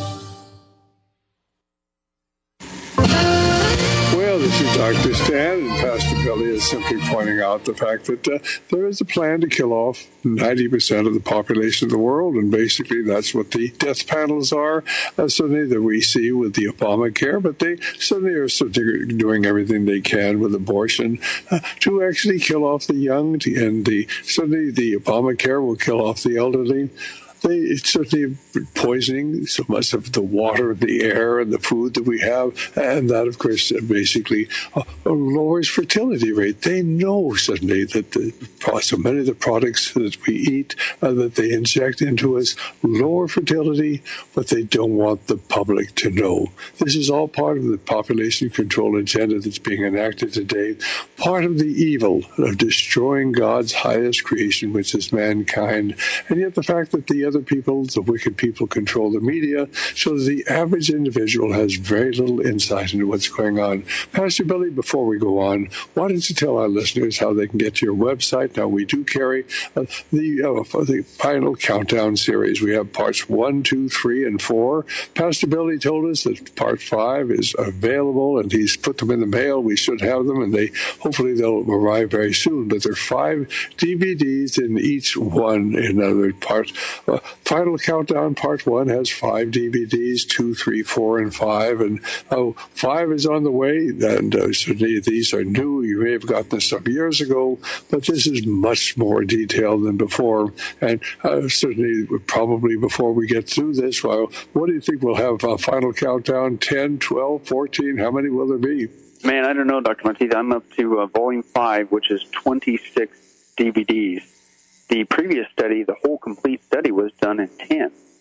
Well, this is Doctor Stan, and Pastor Billy is simply pointing out the fact that uh, there is a plan to kill off ninety percent of the population of the world, and basically that's what the death panels are, uh, certainly that we see with the Obamacare, but they certainly are certainly doing everything they can with abortion uh, to actually kill off the young, and the certainly the Obamacare will kill off the elderly. They certainly poisoning so much of the water, the air, and the food that we have, and that, of course, basically uh, lowers fertility rate. They know certainly that the, so many of the products that we eat, uh, that they inject into us, lower fertility, but they don't want the public to know. This is all part of the population control agenda that's being enacted today, part of the evil of destroying God's highest creation, which is mankind, and yet the fact that the other people, the wicked people, control the media, so the average individual has very little insight into what's going on. Pastor Billy, before we go on, why don't you tell our listeners how they can get to your website? Now, we do carry uh, the, uh, for the final countdown series. We have parts one, two, three, and four. Pastor Billy told us that part five is available, and he's put them in the mail. We should have them, and they hopefully they'll arrive very soon. But there are five D V Ds in each one. In other part, uh, Final Countdown Part one has five D V Ds, two, three, four, and five, and uh, five is on the way, and uh, certainly these are new. You may have gotten this some years ago, but this is much more detailed than before, and uh, certainly probably before we get through this, well, what do you think we'll have? Uh, Final Countdown ten, twelve, fourteen, how many will there be? Man, I don't know, Doctor Monteith. I'm up to uh, Volume five, which is twenty-six D V Ds. The previous study, the whole complete study, was done in ten.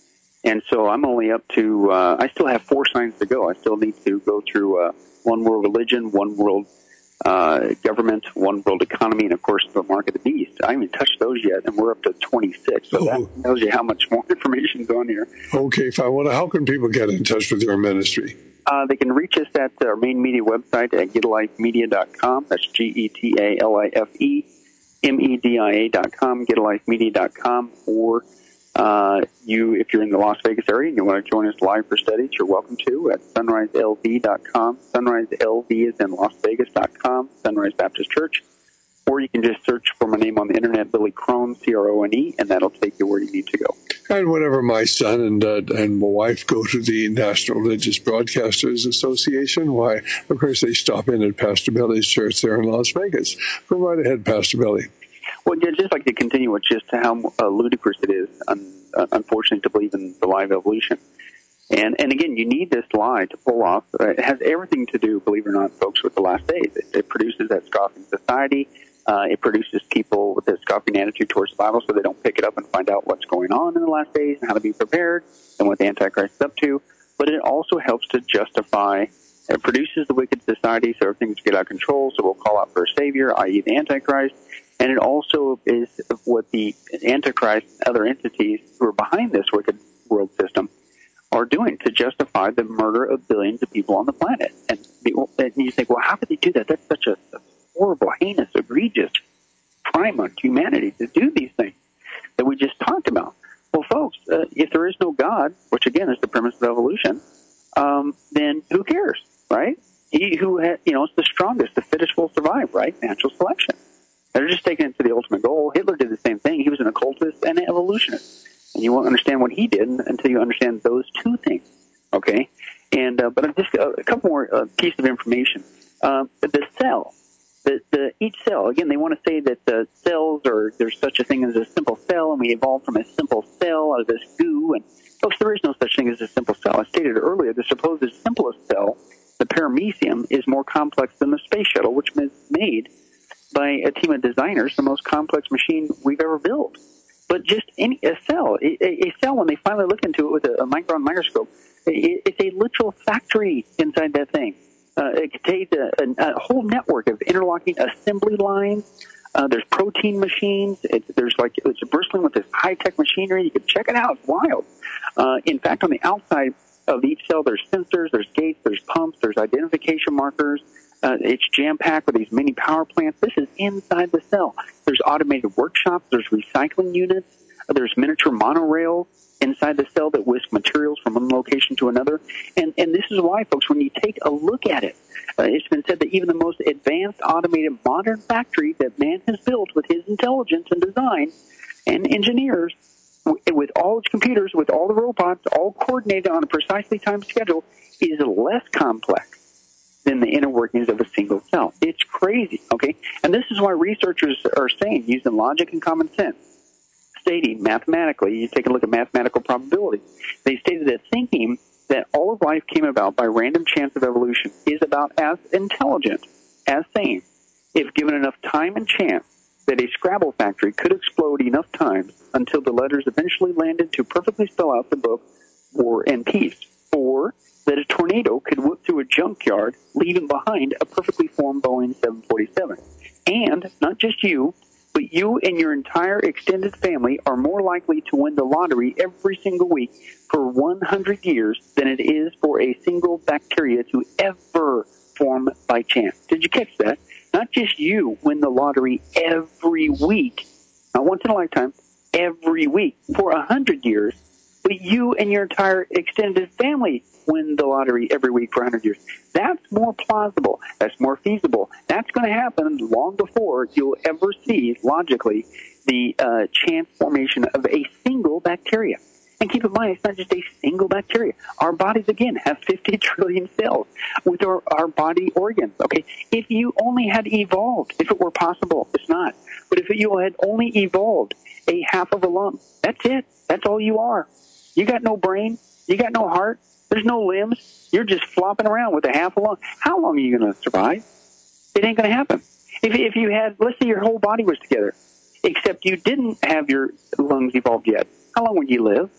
And so I'm only up to, uh, I still have four signs to go. I still need to go through uh, one world religion, one world uh, government, one world economy, and, of course, the mark of the beast. I haven't touched those yet, and we're up to twenty-six. So oh. that tells you how much more information is on here. Okay, fine. Well, how can people get in touch with your ministry? Uh, they can reach us at our main media website at get a life media dot com. That's G E T A L I F E M E D I A dot com, get a life media dot com, or uh, you, if you're in the Las Vegas area and you want to join us live for studies, you're welcome to at sunrise L V dot com. Sunrise L V is in Las Vegas dot com, Sunrise Baptist Church. Or you can just search for my name on the internet, Billy Crone, C R O N E, and that'll take you where you need to go. And whenever my son and uh, and my wife go to the National Religious Broadcasters Association, why, of course, they stop in at Pastor Billy's church there in Las Vegas. Go right ahead, Pastor Billy. Well, I'd just like to continue with just how uh, ludicrous it is, un- uh, unfortunately, to believe in the live evolution. And and again, you need this lie to pull off. Uh, it has everything to do, believe it or not, folks, with the last days. It, it produces that scoffing society. Uh, it produces people with a scoffing attitude towards the Bible, so they don't pick it up and find out what's going on in the last days and how to be prepared and what the Antichrist is up to. But it also helps to justify. It produces the wicked society, so things get out of control. So we'll call out for a savior, that is, the Antichrist. And it also is what the Antichrist and other entities who are behind this wicked world system are doing to justify the murder of billions of people on the planet. And, and you think, well, how could they do that? That's such a, a horrible, heinous, egregious crime on humanity to do these things that we just talked about. Well, folks, uh, if there is no God, which again is the premise of evolution, um, then who cares, right? He who has, you know, it's the strongest, the fittest will survive, right? Natural selection. They're just taking it to the ultimate goal. Hitler did the same thing. He was an occultist and an evolutionist, and you won't understand what he did until you understand those two things. Okay, and uh, but just a, a couple more uh, pieces of information. Uh, the cell. The, the, each cell, again, they want to say that the cells are, there's such a thing as a simple cell, and we evolved from a simple cell out of this goo. And folks, there is no such thing as a simple cell. I stated earlier, the supposed simplest cell, the paramecium, is more complex than the space shuttle, which was made by a team of designers, the most complex machine we've ever built. But just any a cell, a, a cell, when they finally look into it with a, a micron microscope, it, it's a literal factory inside that thing. Uh, it contains a, a, a whole network of interlocking assembly lines. Uh, there's protein machines. It's, there's like it's bristling with this high-tech machinery. You can check it out. It's wild. Uh, in fact, on the outside of each cell, there's sensors, there's gates, there's pumps, there's identification markers. Uh, it's jam-packed with these mini power plants. This is inside the cell. There's automated workshops. There's recycling units. Uh, there's miniature monorails inside the cell that whisk materials from one location to another. And and this is why, folks, when you take a look at it, uh, it's been said that even the most advanced, automated, modern factory that man has built with his intelligence and design and engineers, w- with all its computers, with all the robots, all coordinated on a precisely timed schedule, is less complex than the inner workings of a single cell. It's crazy, okay? And this is why researchers are saying, using logic and common sense, stating mathematically, you take a look at mathematical probability, they stated that thinking that all of life came about by random chance of evolution is about as intelligent as saying, if given enough time and chance, that a Scrabble factory could explode enough times until the letters eventually landed to perfectly spell out the book War and Peace, or that a tornado could whip through a junkyard, leaving behind a perfectly formed Boeing seven forty-seven. And not just you, but you and your entire extended family are more likely to win the lottery every single week for one hundred years than it is for a single bacteria to ever form by chance. Did you catch that? Not just you win the lottery every week, not once in a lifetime, every week for one hundred years, but you and your entire extended family win the lottery every week for one hundred years. That's more plausible. That's more feasible. That's going to happen long before you'll ever see, logically, the uh, chance formation of a single bacteria. And keep in mind, it's not just a single bacteria. Our bodies, again, have fifty trillion cells with our, our body organs. Okay, if you only had evolved, if it were possible, it's not. But if you had only evolved a half of a lung, that's it. That's all you are. You got no brain. You got no heart. There's no limbs. You're just flopping around with a half a lung. How long are you going to survive? It ain't going to happen. If, if you had, let's say your whole body was together, except you didn't have your lungs evolved yet, how long would you live?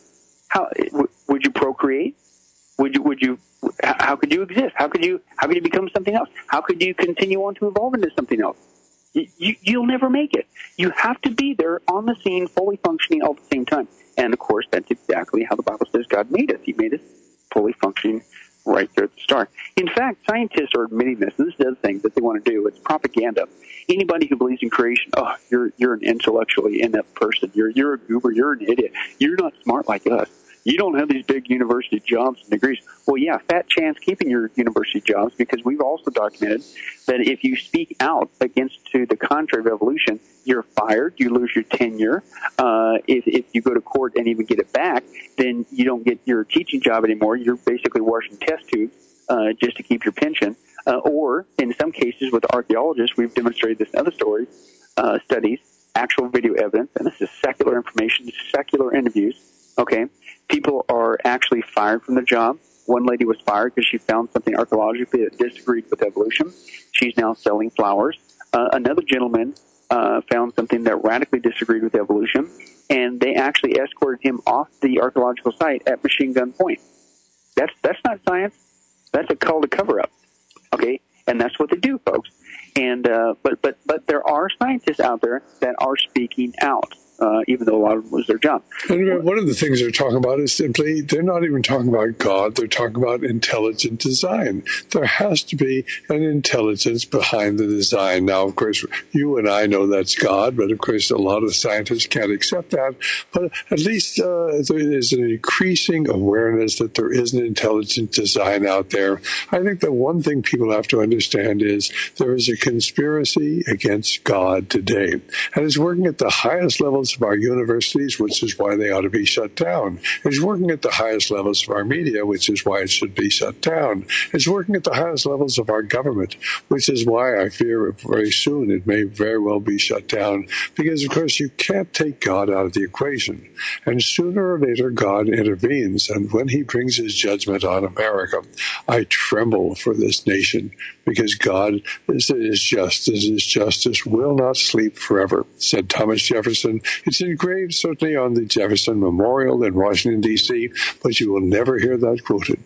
How would you procreate? Would you? Would you? How could you exist? How could you? How could you become something else? How could you continue on to evolve into something else? You, you'll never make it. You have to be there on the scene, fully functioning all at the same time. And of course, that's exactly how the Bible says God made us. He made us fully functioning right there at the start. In fact, scientists are admitting this, and this is the other thing that they want to do. It's propaganda. Anybody who believes in creation, oh, you're you're an intellectually inept person. You're you're a goober. You're an idiot. You're not smart like us. You don't have these big university jobs and degrees. Well, yeah, fat chance keeping your university jobs, because we've also documented that if you speak out against to the contrary of evolution, you're fired, you lose your tenure. Uh, if, if you go to court and even get it back, then you don't get your teaching job anymore. You're basically washing test tubes uh, just to keep your pension. Uh, or in some cases with archaeologists, we've demonstrated this in other stories, uh, studies, actual video evidence, and this is secular information, secular interviews, okay? People are actually fired from their job. One lady was fired because she found something archaeologically that disagreed with evolution. She's now selling flowers. Uh, another gentleman uh, found something that radically disagreed with evolution, and they actually escorted him off the archaeological site at machine gun point. That's that's not science. That's a call to cover up. Okay, and that's what they do, folks. And uh, but but but there are scientists out there that are speaking out. Uh, even though a lot of them lose their job. And one of the things they're talking about is simply, they're not even talking about God, they're talking about intelligent design. There has to be an intelligence behind the design. Now, of course, you and I know that's God, but of course, a lot of scientists can't accept that. But at least uh, there is an increasing awareness that there is an intelligent design out there. I think the one thing people have to understand is there is a conspiracy against God today, and it's working at the highest levels of our universities, which is why they ought to be shut down. It's working at the highest levels of our media, which is why it should be shut down. It's working at the highest levels of our government, which is why I fear very soon it may very well be shut down, because, of course, you can't take God out of the equation. And sooner or later, God intervenes, and when he brings his judgment on America, I tremble for this nation, because God is, is just, and his justice will not sleep forever, said Thomas Jefferson. It's engraved certainly on the Jefferson Memorial in Washington, D C, but you will never hear that quoted.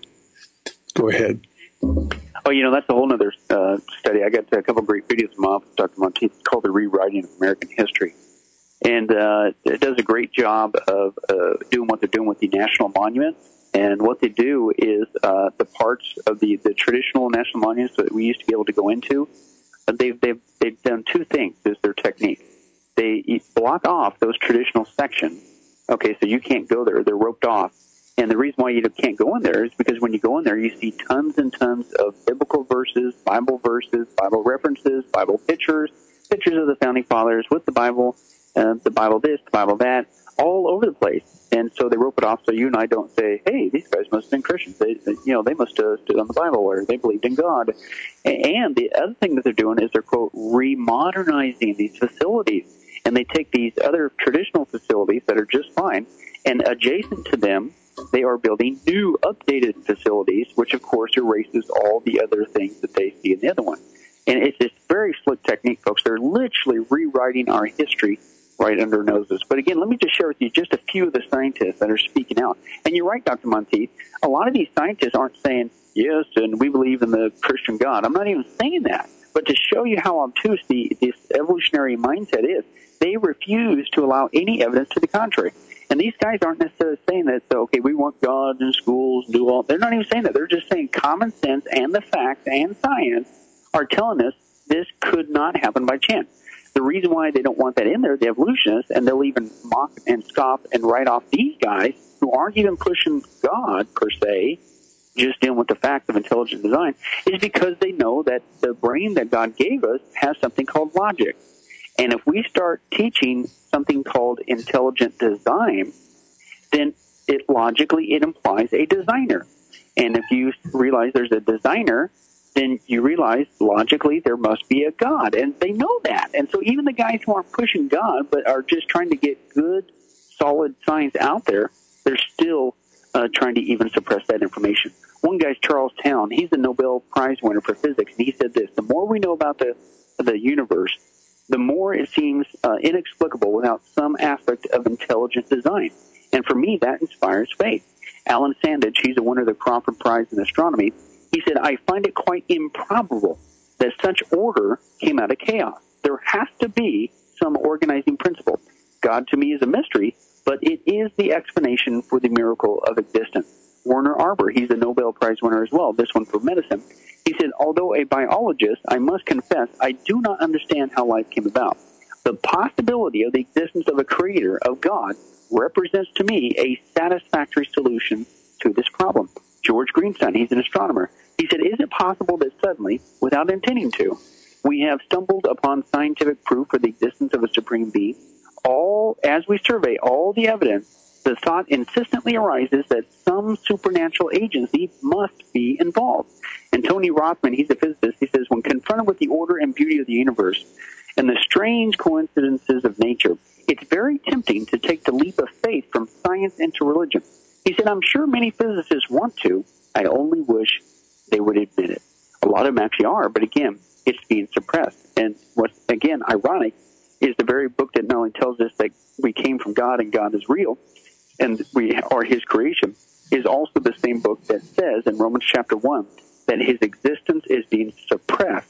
Go ahead. Oh, you know, that's a whole other uh, study. I got a couple of great videos from off Doctor Monteith. It's called The Rewriting of American History. And uh, it does a great job of uh, doing what they're doing with the national monuments. And what they do is uh, the parts of the, the traditional national monuments that we used to be able to go into, uh, they've, they've, they've done two things is their technique. They block off those traditional sections. Okay, so you can't go there. They're roped off. And the reason why you can't go in there is because when you go in there, you see tons and tons of biblical verses, Bible verses, Bible references, Bible pictures, pictures of the Founding Fathers with the Bible, uh, the Bible this, the Bible that, all over the place. And so they rope it off so you and I don't say, hey, these guys must have been Christians. They, they you know, they must have stood on the Bible or they believed in God. And the other thing that they're doing is they're, quote, remodernizing these facilities. And they take these other traditional facilities that are just fine, and adjacent to them, they are building new, updated facilities, which, of course, erases all the other things that they see in the other one. And it's this very slick technique, folks. They're literally rewriting our history right under our noses. But again, let me just share with you just a few of the scientists that are speaking out. And you're right, Doctor Monteith. A lot of these scientists aren't saying, yes, and we believe in the Christian God. I'm not even saying that. But to show you how obtuse the, this evolutionary mindset is, they refuse to allow any evidence to the contrary. And these guys aren't necessarily saying that, so, okay, we want God in schools, do all. They're not even saying that. They're just saying common sense and the facts and science are telling us this could not happen by chance. The reason why they don't want that in there, the evolutionists, and they'll even mock and scoff and write off these guys who aren't even pushing God, per se, just dealing with the fact of intelligent design, is because they know that the brain that God gave us has something called logic. And if we start teaching something called intelligent design, then it logically it implies a designer. And if you realize there's a designer, then you realize logically there must be a God. And they know that. And so even the guys who aren't pushing God but are just trying to get good, solid science out there, they're still uh, trying to even suppress that information. One guy's Charles Towne. He's the Nobel Prize winner for physics. And he said this, the more we know about the, the universe, the more it seems uh, inexplicable without some aspect of intelligent design. And for me, that inspires faith. Alan Sandage, he's a winner of the Crawford Prize in Astronomy, he said, I find it quite improbable that such order came out of chaos. There has to be some organizing principle. God, to me, is a mystery, but it is the explanation for the miracle of existence. Werner Arbor, he's a Nobel Prize winner as well, this one for medicine. He said, although a biologist, I must confess, I do not understand how life came about. The possibility of the existence of a creator, of God, represents to me a satisfactory solution to this problem. George Greenstein, he's an astronomer. He said, is it possible that suddenly, without intending to, we have stumbled upon scientific proof for the existence of a supreme being? All, as we survey all the evidence, the thought insistently arises that some supernatural agency must be involved. And Tony Rothman, he's a physicist, he says, when confronted with the order and beauty of the universe and the strange coincidences of nature, it's very tempting to take the leap of faith from science into religion. He said, I'm sure many physicists want to. I only wish they would admit it. A lot of them actually are, but again, it's being suppressed. And what's, again, ironic is the very book that not only tells us that we came from God and God is real, and we are his creation, is also the same book that says in Romans chapter one that his existence is being suppressed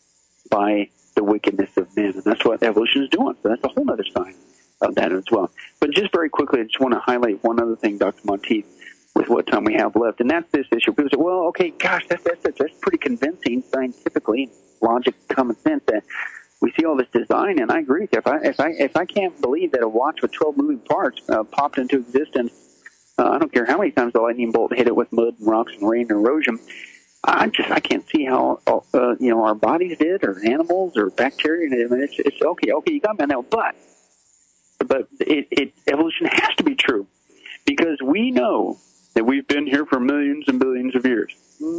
by the wickedness of men. And that's what evolution is doing. So that's a whole other sign of that as well. But just very quickly, I just want to highlight one other thing, Doctor Monteith, with what time we have left, and that's this issue. People say, well, okay, gosh, that's, that's, that's pretty convincing scientifically, logic, common sense, that we see all this design, and I agree with you. If I, if I, if I can't believe that a watch with twelve moving parts uh, popped into existence, uh, I don't care how many times the lightning bolt hit it with mud and rocks and rain and erosion, I just, I can't see how, uh, you know, our bodies did, or animals, or bacteria. I mean, it's, it's okay, okay, you got me on that, but, but it, it, evolution has to be true, because we know that we've been here for millions and billions of years.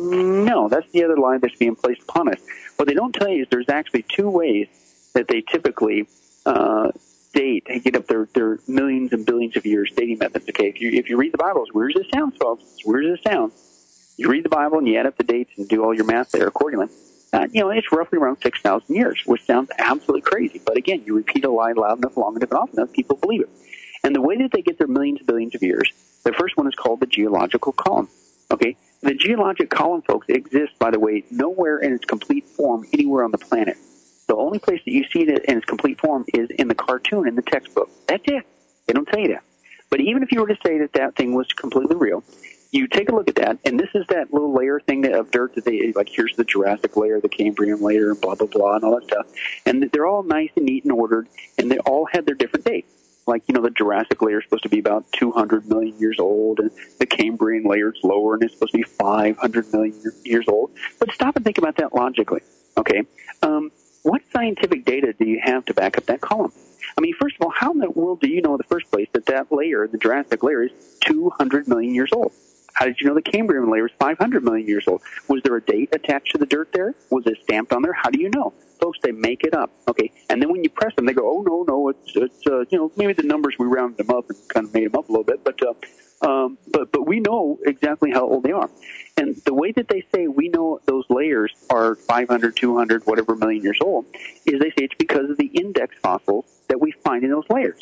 No, that's the other lie that's being placed upon us. What they don't tell you is there's actually two ways that they typically uh, date and get up their, their millions and billions of years dating methods. Okay, if you if you read the Bible, as weird as it sounds, folks, as weird as it sounds, you read the Bible and you add up the dates and do all your math there accordingly. Uh, you know, it's roughly around six thousand years, which sounds absolutely crazy. But again, you repeat a lie loud enough, long enough, and often enough, people believe it. And the way that they get their millions and billions of years, the first one is called the geological column. Okay, the geologic column, folks, exists, by the way, nowhere in its complete form anywhere on the planet. The only place that you see it in its complete form is in the cartoon in the textbook. That's it. They don't tell you that. But even if you were to say that that thing was completely real, you take a look at that, and this is that little layer thing of dirt that they, like, here's the Jurassic layer, the Cambrian layer, and blah, blah, blah, and all that stuff. And they're all nice and neat and ordered, and they all had their different dates. Like, you know, the Jurassic layer is supposed to be about two hundred million years old, and the Cambrian layer is lower, and it's supposed to be five hundred million years old. But stop and think about that logically, okay? Um, what scientific data do you have to back up that column? I mean, first of all, how in the world do you know in the first place that that layer, the Jurassic layer, is two hundred million years old? How did you know the Cambrian layer is five hundred million years old? Was there a date attached to the dirt there? Was it stamped on there? How do you know? Folks, they make it up, okay? And then when you press them, they go, oh, no, no, it's, it's uh, you know, maybe the numbers, we rounded them up and kind of made them up a little bit, but, uh, um, but, but we know exactly how old they are. And the way that they say we know those layers are five hundred, two hundred, whatever million years old, is they say it's because of the index fossils that we find in those layers.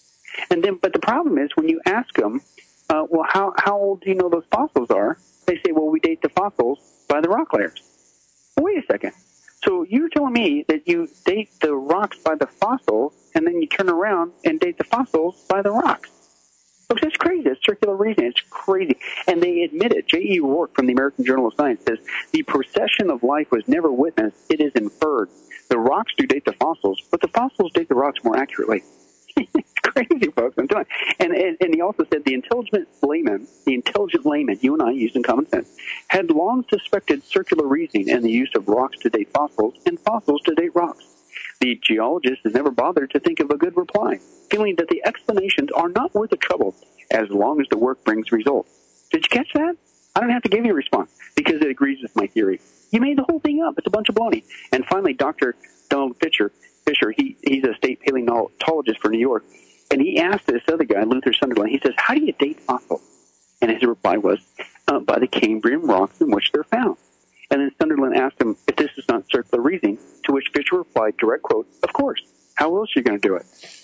And then, but the problem is when you ask them, uh, well, how, how old do you know those fossils are? They say, well, we date the fossils by the rock layers. Well, wait a second. So you're telling me that you date the rocks by the fossils, and then you turn around and date the fossils by the rocks. Folks, that's crazy. It's circular reasoning. It's crazy. And they admit it. J E. Rourke from the American Journal of Science says, the procession of life was never witnessed. It is inferred. The rocks do date the fossils, but the fossils date the rocks more accurately. It's crazy, folks. I'm telling you. And, and, and he also said the intelligent layman, the intelligent layman, you and I using common sense, had long suspected circular reasoning and the use of rocks to date fossils and fossils to date rocks. The geologist has never bothered to think of a good reply, feeling that the explanations are not worth the trouble as long as the work brings results. Did you catch that? I don't have to give you a response because it agrees with my theory. You made the whole thing up. It's a bunch of baloney. And finally, Doctor Donald Fisher, Fisher he, he's a state paleontologist for New York, and he asked this other guy, Luther Sunderland, he says, how do you date fossils? And his reply was, uh, by the Cambrian rocks in which they're found. And then Sunderland asked him if this is not circular reasoning, to which Fisher replied, direct quote, of course. How else are you going to do it?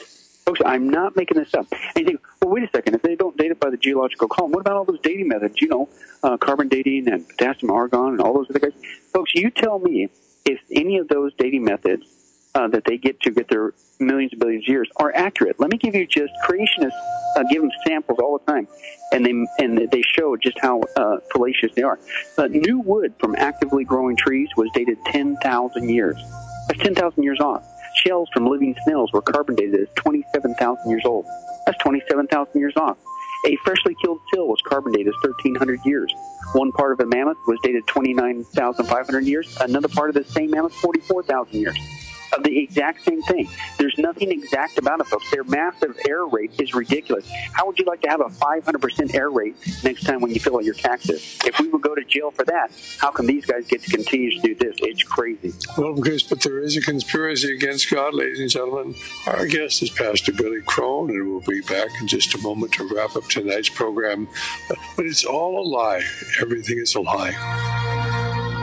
Folks, I'm not making this up. And you think, well, wait a second. If they don't date it by the geological column, what about all those dating methods? You know, uh, carbon dating and potassium argon and all those other guys. Folks, you tell me if any of those dating methods uh, that they get to get their millions and billions of years are accurate. Let me give you just creationists uh, give them samples all the time, and they and they show just how uh, fallacious they are. Uh, new wood from actively growing trees was dated ten thousand years. That's ten thousand years off. Shells from living snails were carbon dated as twenty-seven thousand years old. That's twenty-seven thousand years off. A freshly killed seal was carbon dated as thirteen hundred years. One part of a mammoth was dated twenty-nine thousand five hundred years. Another part of the same mammoth, forty-four thousand years. Of the exact same thing. There's nothing exact about it, folks. Their massive error rate is ridiculous. How would you like to have a five hundred percent error rate next time when you fill out your taxes? If we would go to jail for that, how come these guys get to continue to do this? It's crazy. Well, because, but there is a conspiracy against God, ladies and gentlemen. Our guest is Pastor Billy Crone, and we'll be back in just a moment to wrap up tonight's program. But it's all a lie. Everything is a lie.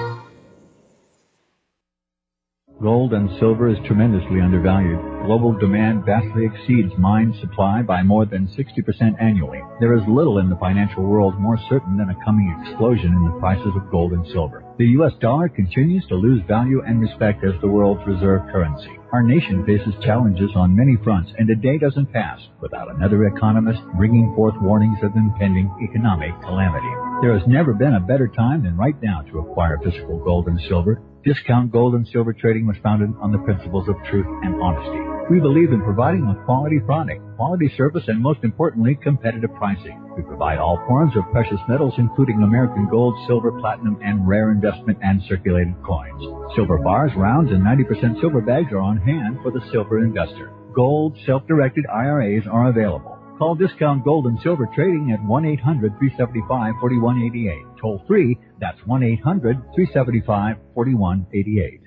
Gold and silver is tremendously undervalued. Global demand vastly exceeds mine supply by more than sixty percent annually. There is little in the financial world more certain than a coming explosion in the prices of gold and silver. The U S dollar continues to lose value and respect as the world's reserve currency. Our nation faces challenges on many fronts, and a day doesn't pass without another economist bringing forth warnings of impending economic calamity. There has never been a better time than right now to acquire physical gold and silver. Discount Gold and Silver Trading was founded on the principles of truth and honesty. We believe in providing a quality product, quality service, and most importantly, competitive pricing. We provide all forms of precious metals, including American gold, silver, platinum, and rare investment and circulated coins. Silver bars, rounds, and ninety percent silver bags are on hand for the silver investor. Gold, self-directed I R As are available. Call Discount Gold and Silver Trading at one eight hundred three seven five four one eight eight. Toll free, that's one eight hundred three seven five four one eight eight.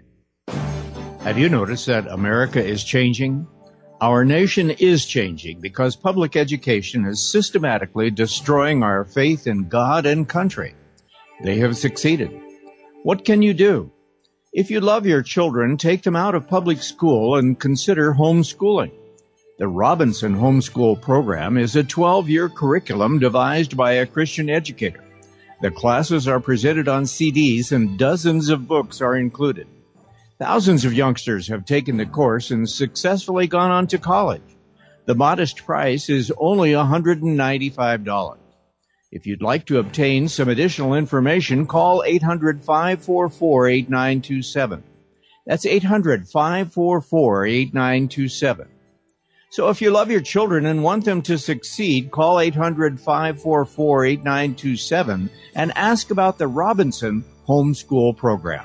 Have you noticed that America is changing? Our nation is changing because public education is systematically destroying our faith in God and country. They have succeeded. What can you do? If you love your children, take them out of public school and consider homeschooling. The Robinson Homeschool Program is a twelve-year curriculum devised by a Christian educator. The classes are presented on C Ds and dozens of books are included. Thousands of youngsters have taken the course and successfully gone on to college. The modest price is only one hundred ninety-five dollars. If you'd like to obtain some additional information, call eight hundred five four four eight nine two seven. That's eight hundred five four four eight nine two seven. So if you love your children and want them to succeed, call eight hundred five four four eight nine two seven and ask about the Robinson Homeschool Program.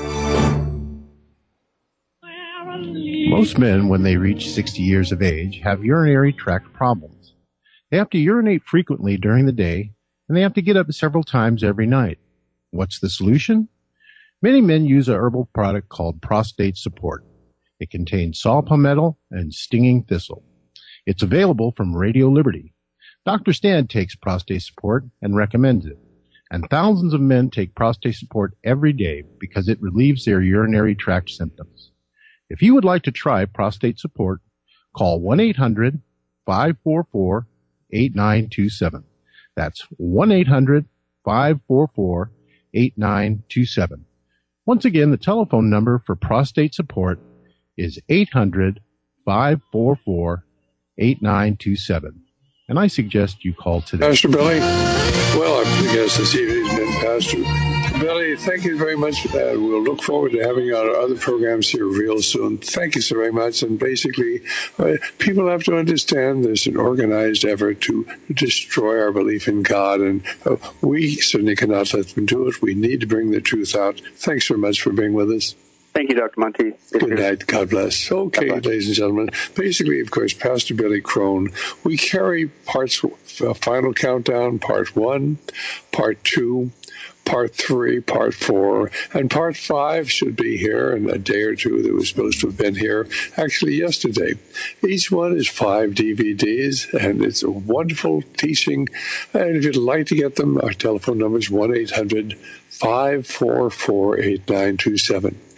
Most men, when they reach sixty years of age, have urinary tract problems. They have to urinate frequently during the day, and they have to get up several times every night. What's the solution? Many men use a herbal product called Prostate Support. It contains saw palmetto and stinging thistle. It's available from Radio Liberty. Doctor Stan takes Prostate Support and recommends it. And thousands of men take Prostate Support every day because it relieves their urinary tract symptoms. If you would like to try Prostate Support, call one eight hundred five four four eight nine two seven. That's one eight hundred five four four eight nine two seven. Once again, the telephone number for Prostate Support is eight hundred five four four eight nine two seven. And I suggest you call today. Pastor Billy, well, our guest this evening has been Pastor Billy. Thank you very much for that. We'll look forward to having you on our other programs here real soon. Thank you so very much. And basically, uh, people have to understand there's an organized effort to destroy our belief in God, and uh, we certainly cannot let them do it. We need to bring the truth out. Thanks very much for being with us. Thank you, Doctor Monty. Good night. God bless. Okay, God bless. Ladies and gentlemen. Basically, of course, Pastor Billy Crone. We carry parts, uh, Final Countdown, Part one, Part two, Part three, Part four, and Part five should be here in a day or two. That was supposed to have been here actually yesterday. Each one is five D V Ds, and it's a wonderful teaching. And if you'd like to get them, our telephone number is one eight hundred five four four eight nine two seven.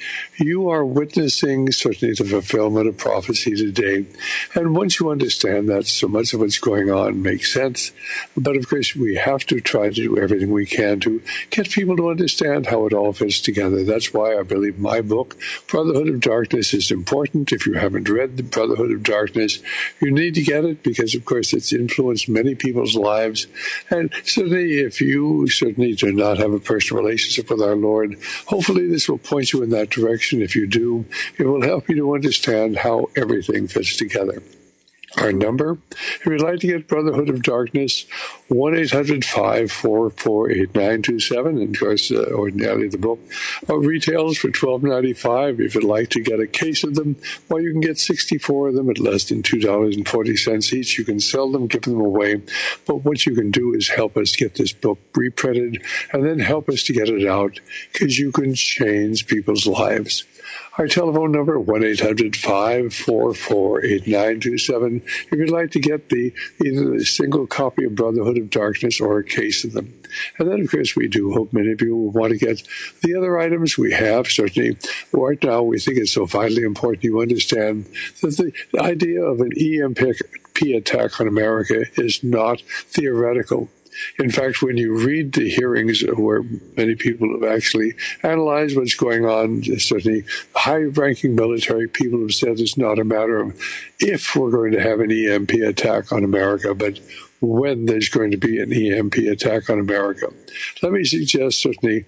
You are witnessing certainly the fulfillment of prophecy today. And once you understand that, so much of what's going on makes sense. But of course, we have to try to do everything we can to get people to understand how it all fits together. That's why I believe my book, Brotherhood of Darkness, is important. If you haven't read the Brotherhood of Darkness, you need to get it because, of course, it's influenced many people's lives. And certainly, if you certainly do not have a personal relationship with our Lord, hopefully this will point you in that direction. If you do, it will help you to understand how everything fits together. Our number, if you'd like to get Brotherhood of Darkness, one eight hundred five four four eight nine two seven. And, of course, uh, ordinarily the book uh, retails for twelve ninety-five. If you'd like to get a case of them, well, you can get sixty-four of them at less than two dollars and forty cents each. You can sell them, give them away. But what you can do is help us get this book reprinted and then help us to get it out because you can change people's lives. Our telephone number, one eight hundred five four four eight nine two seven. If you'd like to get the either a single copy of Brotherhood of Darkness or a case of them. And then, of course, we do hope many of you will want to get the other items we have. Certainly, right now, we think it's so vitally important you understand that the, the idea of an E M P attack on America is not theoretical. In fact, when you read the hearings where many people have actually analyzed what's going on, certainly high-ranking military people have said it's not a matter of if we're going to have an E M P attack on America, but when there's going to be an E M P attack on America. Let me suggest certainly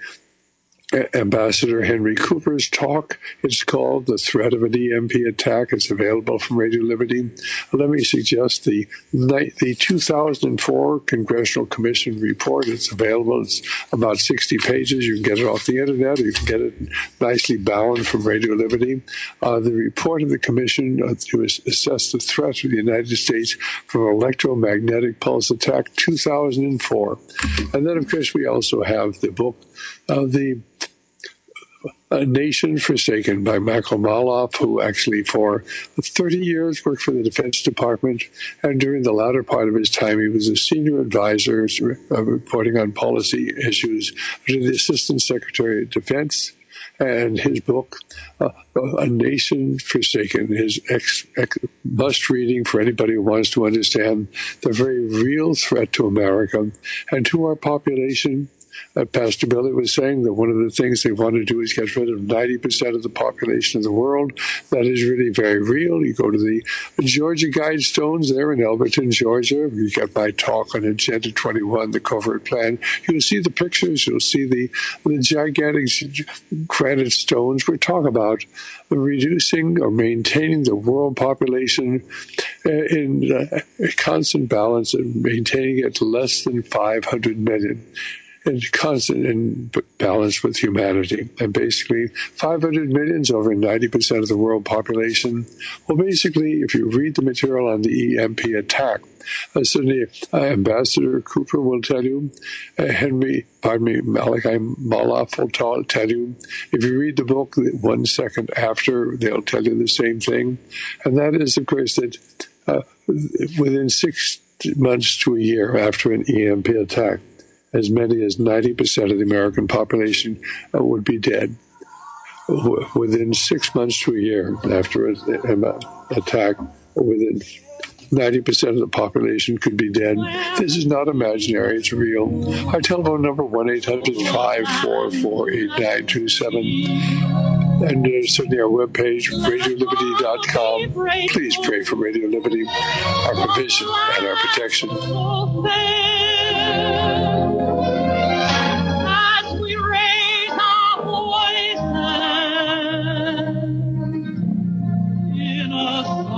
Ambassador Henry Cooper's talk. It's called The Threat of an E M P Attack. It's available from Radio Liberty. Let me suggest the the two thousand four Congressional Commission report. It's available. It's about sixty pages. You can get it off the internet, or you can get it nicely bound from Radio Liberty. Uh, the report of the Commission uh, to assess the threat of the United States from electromagnetic pulse attack, two thousand four. And then, of course, we also have the book, uh, the A Nation Forsaken by Michael Maloff, who actually for thirty years worked for the Defense Department, and during the latter part of his time he was a senior advisor uh, reporting on policy issues to the Assistant Secretary of Defense. And his book, uh, A Nation Forsaken, is ex, ex, must-reading for anybody who wants to understand the very real threat to America and to our population. Uh, Pastor Billy was saying that one of the things they want to do is get rid of ninety percent of the population of the world. That is really very real. You go to the Georgia Guidestones there in Elberton, Georgia. You get my talk on Agenda twenty-one, the covert plan. You'll see the pictures. You'll see the, the gigantic granite stones. We're talking about reducing or maintaining the world population uh, in uh, a constant balance and maintaining it to less than five hundred million. And constant in balance with humanity. And basically, five hundred million is over ninety percent of the world population. Well, basically, if you read the material on the E M P attack, uh, certainly uh, Ambassador Cooper will tell you, uh, Henry, pardon me, Malachi Maloff will tell, tell you. If you read the book one second after, they'll tell you the same thing. And that is, of course, that uh, within six months to a year after an E M P attack, as many as ninety percent of the American population uh, would be dead. Within six months to a year after an attack, within ninety percent of the population could be dead. This is not imaginary, it's real. Our telephone number, one eight hundred five four four eight nine two seven. And uh, certainly our webpage, radio liberty dot com. Please pray for Radio Liberty, our provision and our protection.